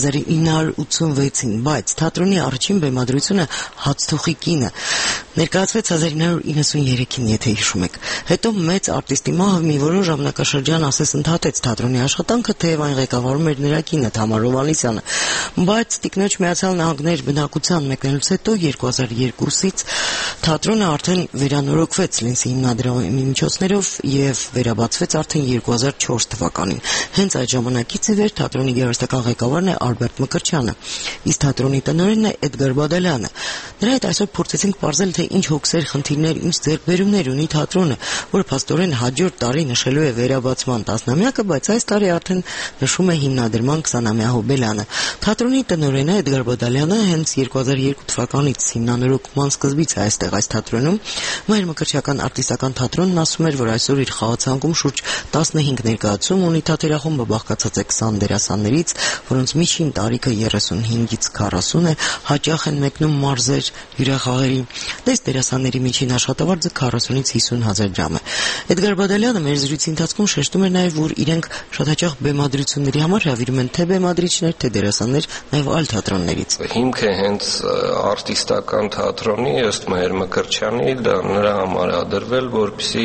1986-ին, բայց թատրոնի առաջին բեմադրությունը Հացթուխի կինը ներկայացվեց 1993-ին, եթե հիշում եք։ Հետո մեծ արտիստի մահը մի որոշ ժամանակաշրջան ասես ընդհատեց թատրոնի աշխատանքը, թեև այն ղեկավարում էր նրա կինը Թամար Հովհաննիսյանը։ Բայց Տիկնոջ Միացյալ Նահանգներ բնակության մեկնելուց հետո 2002-ից թատրոնը արդեն վերանորոգվեց Լինսի հիմնադրամի միջոցներով եւ վերաբացվեց արդեն 2004 թվականին։ Հենց այդ ժամանակից ի վեր թատրոնի գեղարվեստական ղեկավարն է Ալբերտ Մկրտչյանը, իսկ թատրոնի տնօրենն է Էդգար Բադալյանը։ Նրա հետ այսօր փորձեցինք պարզել, թե ինչ հոգսեր, խնդիրներ, ինչ ձեռքբերումներ ունի թատրոնը, որը փաստորեն հաջորդ տարի նշելու է վերաբացման 10-ամյակը, բայց այս տարի արդեն նշում է հիմնադրման 20-ամյա հոբելյանը։ Թատրոնի տնօրենը Էդգար Բադալյանը հենց 2002 թվականից հիմնանորոգման սկզբից է այստեղ այս թատրոնում։ Մհեր Մկրտչյան արտիստական թատրոնն ասում էր, որ այսօր իր խաղացանկում շուրջ 15 ներկայացում ունի, թատերախումբը բաղկացած է 20 դերասաններից, որոնց միջին տարիքը 35-ից 40 է, հաճախ են մեկնում մարզեր, հյուրախաղերի։ Դες դերասանների միջին աշխատավարձը 40-ից 50,000 դրամ է։ Էդգար Բադալյանը մեր զրույցի ընթացքում շեշտում էր նաև, որ իրենք շատ հաճախ բեմադրությունների համար հրավիրում են թե բեմադրիչներ, թե դերասաններ, նաև այլ թատրոններից։ Հիմքը հենց արտիստական թատրոնի ըստ Մհեր Մկրտչյանի դա նրա համար ադրվել, որպեսզի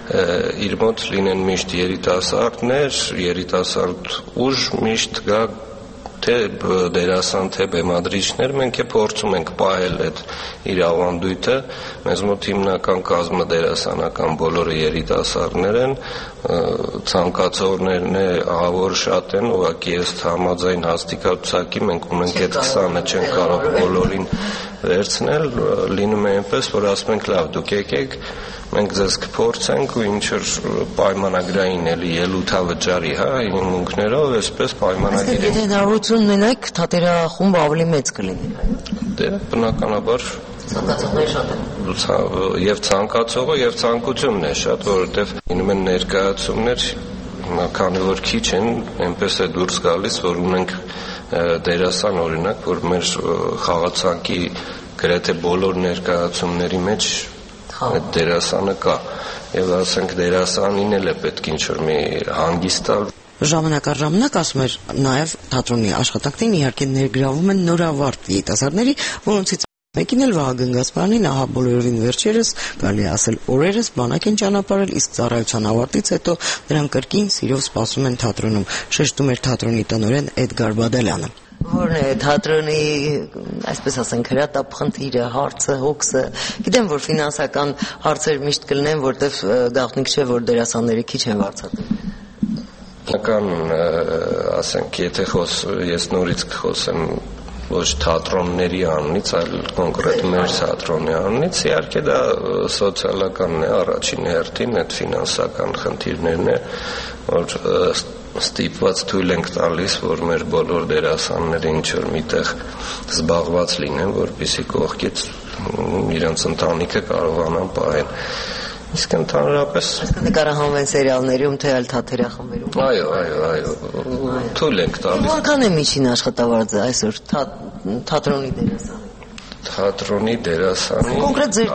իր մոտ լինեն միշտ երիտասարդներ, երիտասարդ ուժ միշտ գա թե դերասան, թե բեմադրիչներ, մենք փորձում ենք պահել այդ իր ավանդույթը։ Մեզ մոտ հիմնական կազմը դերասանական բոլորը երիտասարդներ են, ցանկացողներն ահավոր շատ են, ուղղակի ըստ համաձայն հաստիկացակի մենք ունենք այդ 20-ը չեն կարող բոլորին վերցնել, լինում է այնպես, որ ասում ենք լավ, դուք եկեք, մենք ձեզ կփորձենք ու ինչ որ պայմանագրային էլի ելութավճարի, հիմունքներով, այսպես պայմանագիր։ Եթե հնարավորություն ունենայք, թատերախումբը ավելի մեծ կլինի։ Դե բնականաբար ցանկացողները շատ են։ Եվ ցանկացողը եւ ցանկությունն է շատ, որովհետեւ լինում են ներկայացումներ, քանի որ քիչ են, այնպես է դուրս գալիս, որ ունենք դերասան օրինակ, որ մեր խաղացանկի գրեթե բոլոր ներկայացումների մեջ այդ դերասանը կա եւ ասենք դերասանին էլ է պետք ինչ-որ մի հանգիստ տալ։ Ժամանակ առ ժամանակ ասում էր նաեւ թատրոնի աշխատանքներին իհարկե ներգրավում են նորավարտ երիտասարդների, որոնցից մեկին էլ Վահագն Գասպարյանին ահա բոլորովին վերջերս կարելի է ասել օրերս բանակ են ճանապարհել, իսկ ծառայության ավարտից հետո նրանք կրկին սիրով սպասում են թատրոնում, շեշտում էր թատրոնի տնօրեն Էդգար Բադալյանը։ Որն է թատրոնի, այսպես ասենք, հրատապ խնդիրը, հարցը, հոգսը։ Գիտեմ, որ ֆինանսական հարցեր միշտ կլինեն, որտեվ գաղտնիք չէ, որ դերասանները քիչ են վարձատրում։ Ասենք, եթե ես նորից կխոսեմ ոչ թատրոնների անունից, այլ կոնկրետ մեր թատրոնի անունից, իհարկե դա սոցիալականն է առաջին հերթին, այդ ֆինանսական խնդիրներն է, որ ստիպված թույլ ենք տալիս, որ մեր բոլոր դերասանները ինչ-որ միտեղ զբաղված լինեն, որպեսզի կողքից իրենց ընտանիքը կարողանան պահել։ Իսկ ընդհանրապես նկարահանվեն սերիալներում, թե այլ թատերախմբերում։ Այո, թույլ ենք տալիս։ Որքան է միջին աշխատավարձը այսօր թատրոնի դերասան։ Թատրոնի դերասանի կոնկրետ ձեր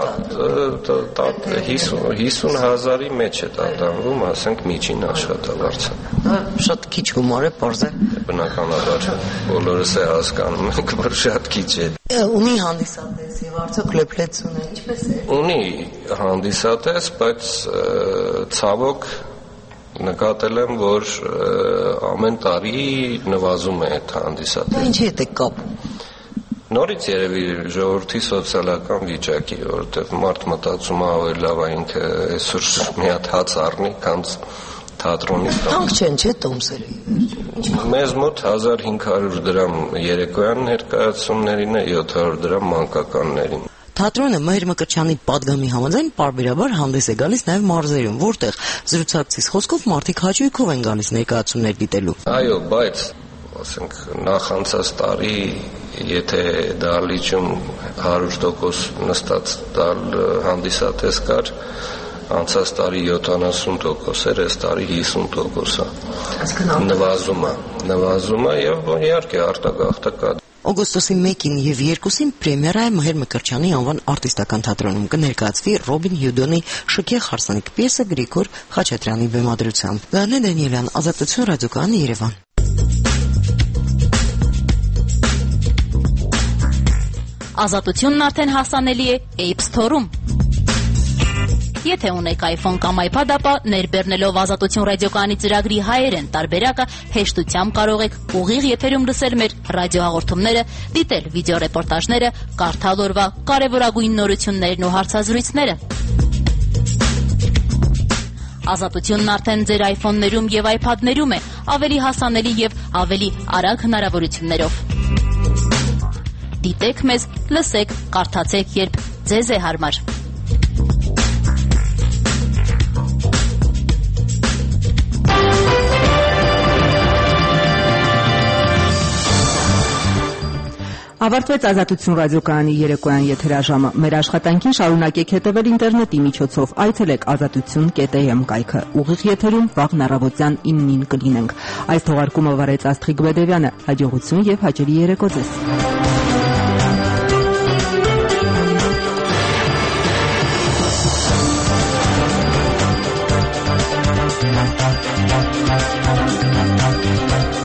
50,000-ի մեջ է տատանվում, ասենք միջին աշխատավարձը։ Դա շատ քիչ գումար է, պարզ է։ Բնականաբար բոլորս է հասկանում ենք, որ շատ քիչ է։ Ունի հանդիսատես եւ արդյոք լեփլեցուն է, ինչպես է։ Ունի հանդիսատես, բայց ցավոք նկատել եմ, որ ամեն տարի նվազում է այդ հանդիսատեսը։ Ինչի՞ է կապ։ Նորից երևի ժողովրդի սոցիալական վիճակի, որովհետև մարդ մտածում է ավելի լավ է ինքը այսօր մի հատ հաց առնի, քան թատրոնի տան։ Թանկ չեն, չէ՞ տոմսերը։ Մեզ մոտ 1500 դրամ երեկոյան ներկայացումներին է, 700 դրամ մանկականներին։ Թատրոնը Մհեր Մկրտչյանի պատգամի համաձայն պարբերաբար հանդես է գալիս նաև մարզերում, որտեղ զրուցակցից խոսքով մարդիկ հաճույքով են գալիս ներկայացումներ դիտելու։ Այո, բայց ասենք նախանցած տարի եթե դահլիճում 100% նստած տալ հանդիսատես կար, Անցած տարի 70% էր, այս տարի 50%-ա։ Նվազում է եւ իհարկե արտագաղթը կա։ Օգոստոսի 1-ին եւ 2-ին պրեմիերա է Մհեր Մկրտչյանի անվան արտիստական թատրոնում կներկայացվի Ռոբին Հյուդոնի Շքեղ հարսանիք պիեսը Գրիգոր Խաչատրյանի բեմադրությամբ։ Լարնե Դանիելյան, Ազատություն ռադիոկայանի, Երևան։ Ազատությունն արդեն հասանելի է App Store-ում։ Եթե ունեք iPhone կամ iPad, ապա ներբեռնելով Ազատություն ռադիոկայանի ծրագրի հայերեն տարբերակը հեշտությամբ կարող եք ուղիղ եթերում լսել մեր ռադիոհաղորդումները, դիտել վիդեոռեպորտաժները, կարդալ օրվա կարևորագույն նորություններն ու հարցազրույցները։ Ազատությունն արդեն ձեր iPhone-ներում եւ iPad-ներում է, ավելի հասանելի եւ ավելի արագ հնարավորություններով։ Դիտեք մեզ, լսեք, կարդացեք, երբ ձեզ է հարմար։ Ավարտվեց Ազատություն ռադիոկայանի երեկոյան եթերաժամը։ Մեր աշխատանքին շարունակեք հետևել ինտերնետի միջոցով։ Այցելեք azatutsun.am կայքը։ Ուղիղ եթերում վաղն առավոտյան 9-ին կլինենք։ Այս թողարկումը վարեց Աստղիկ Բեդևյանը։ Հաջողություն եւ հաճելի երեկո ձեզ։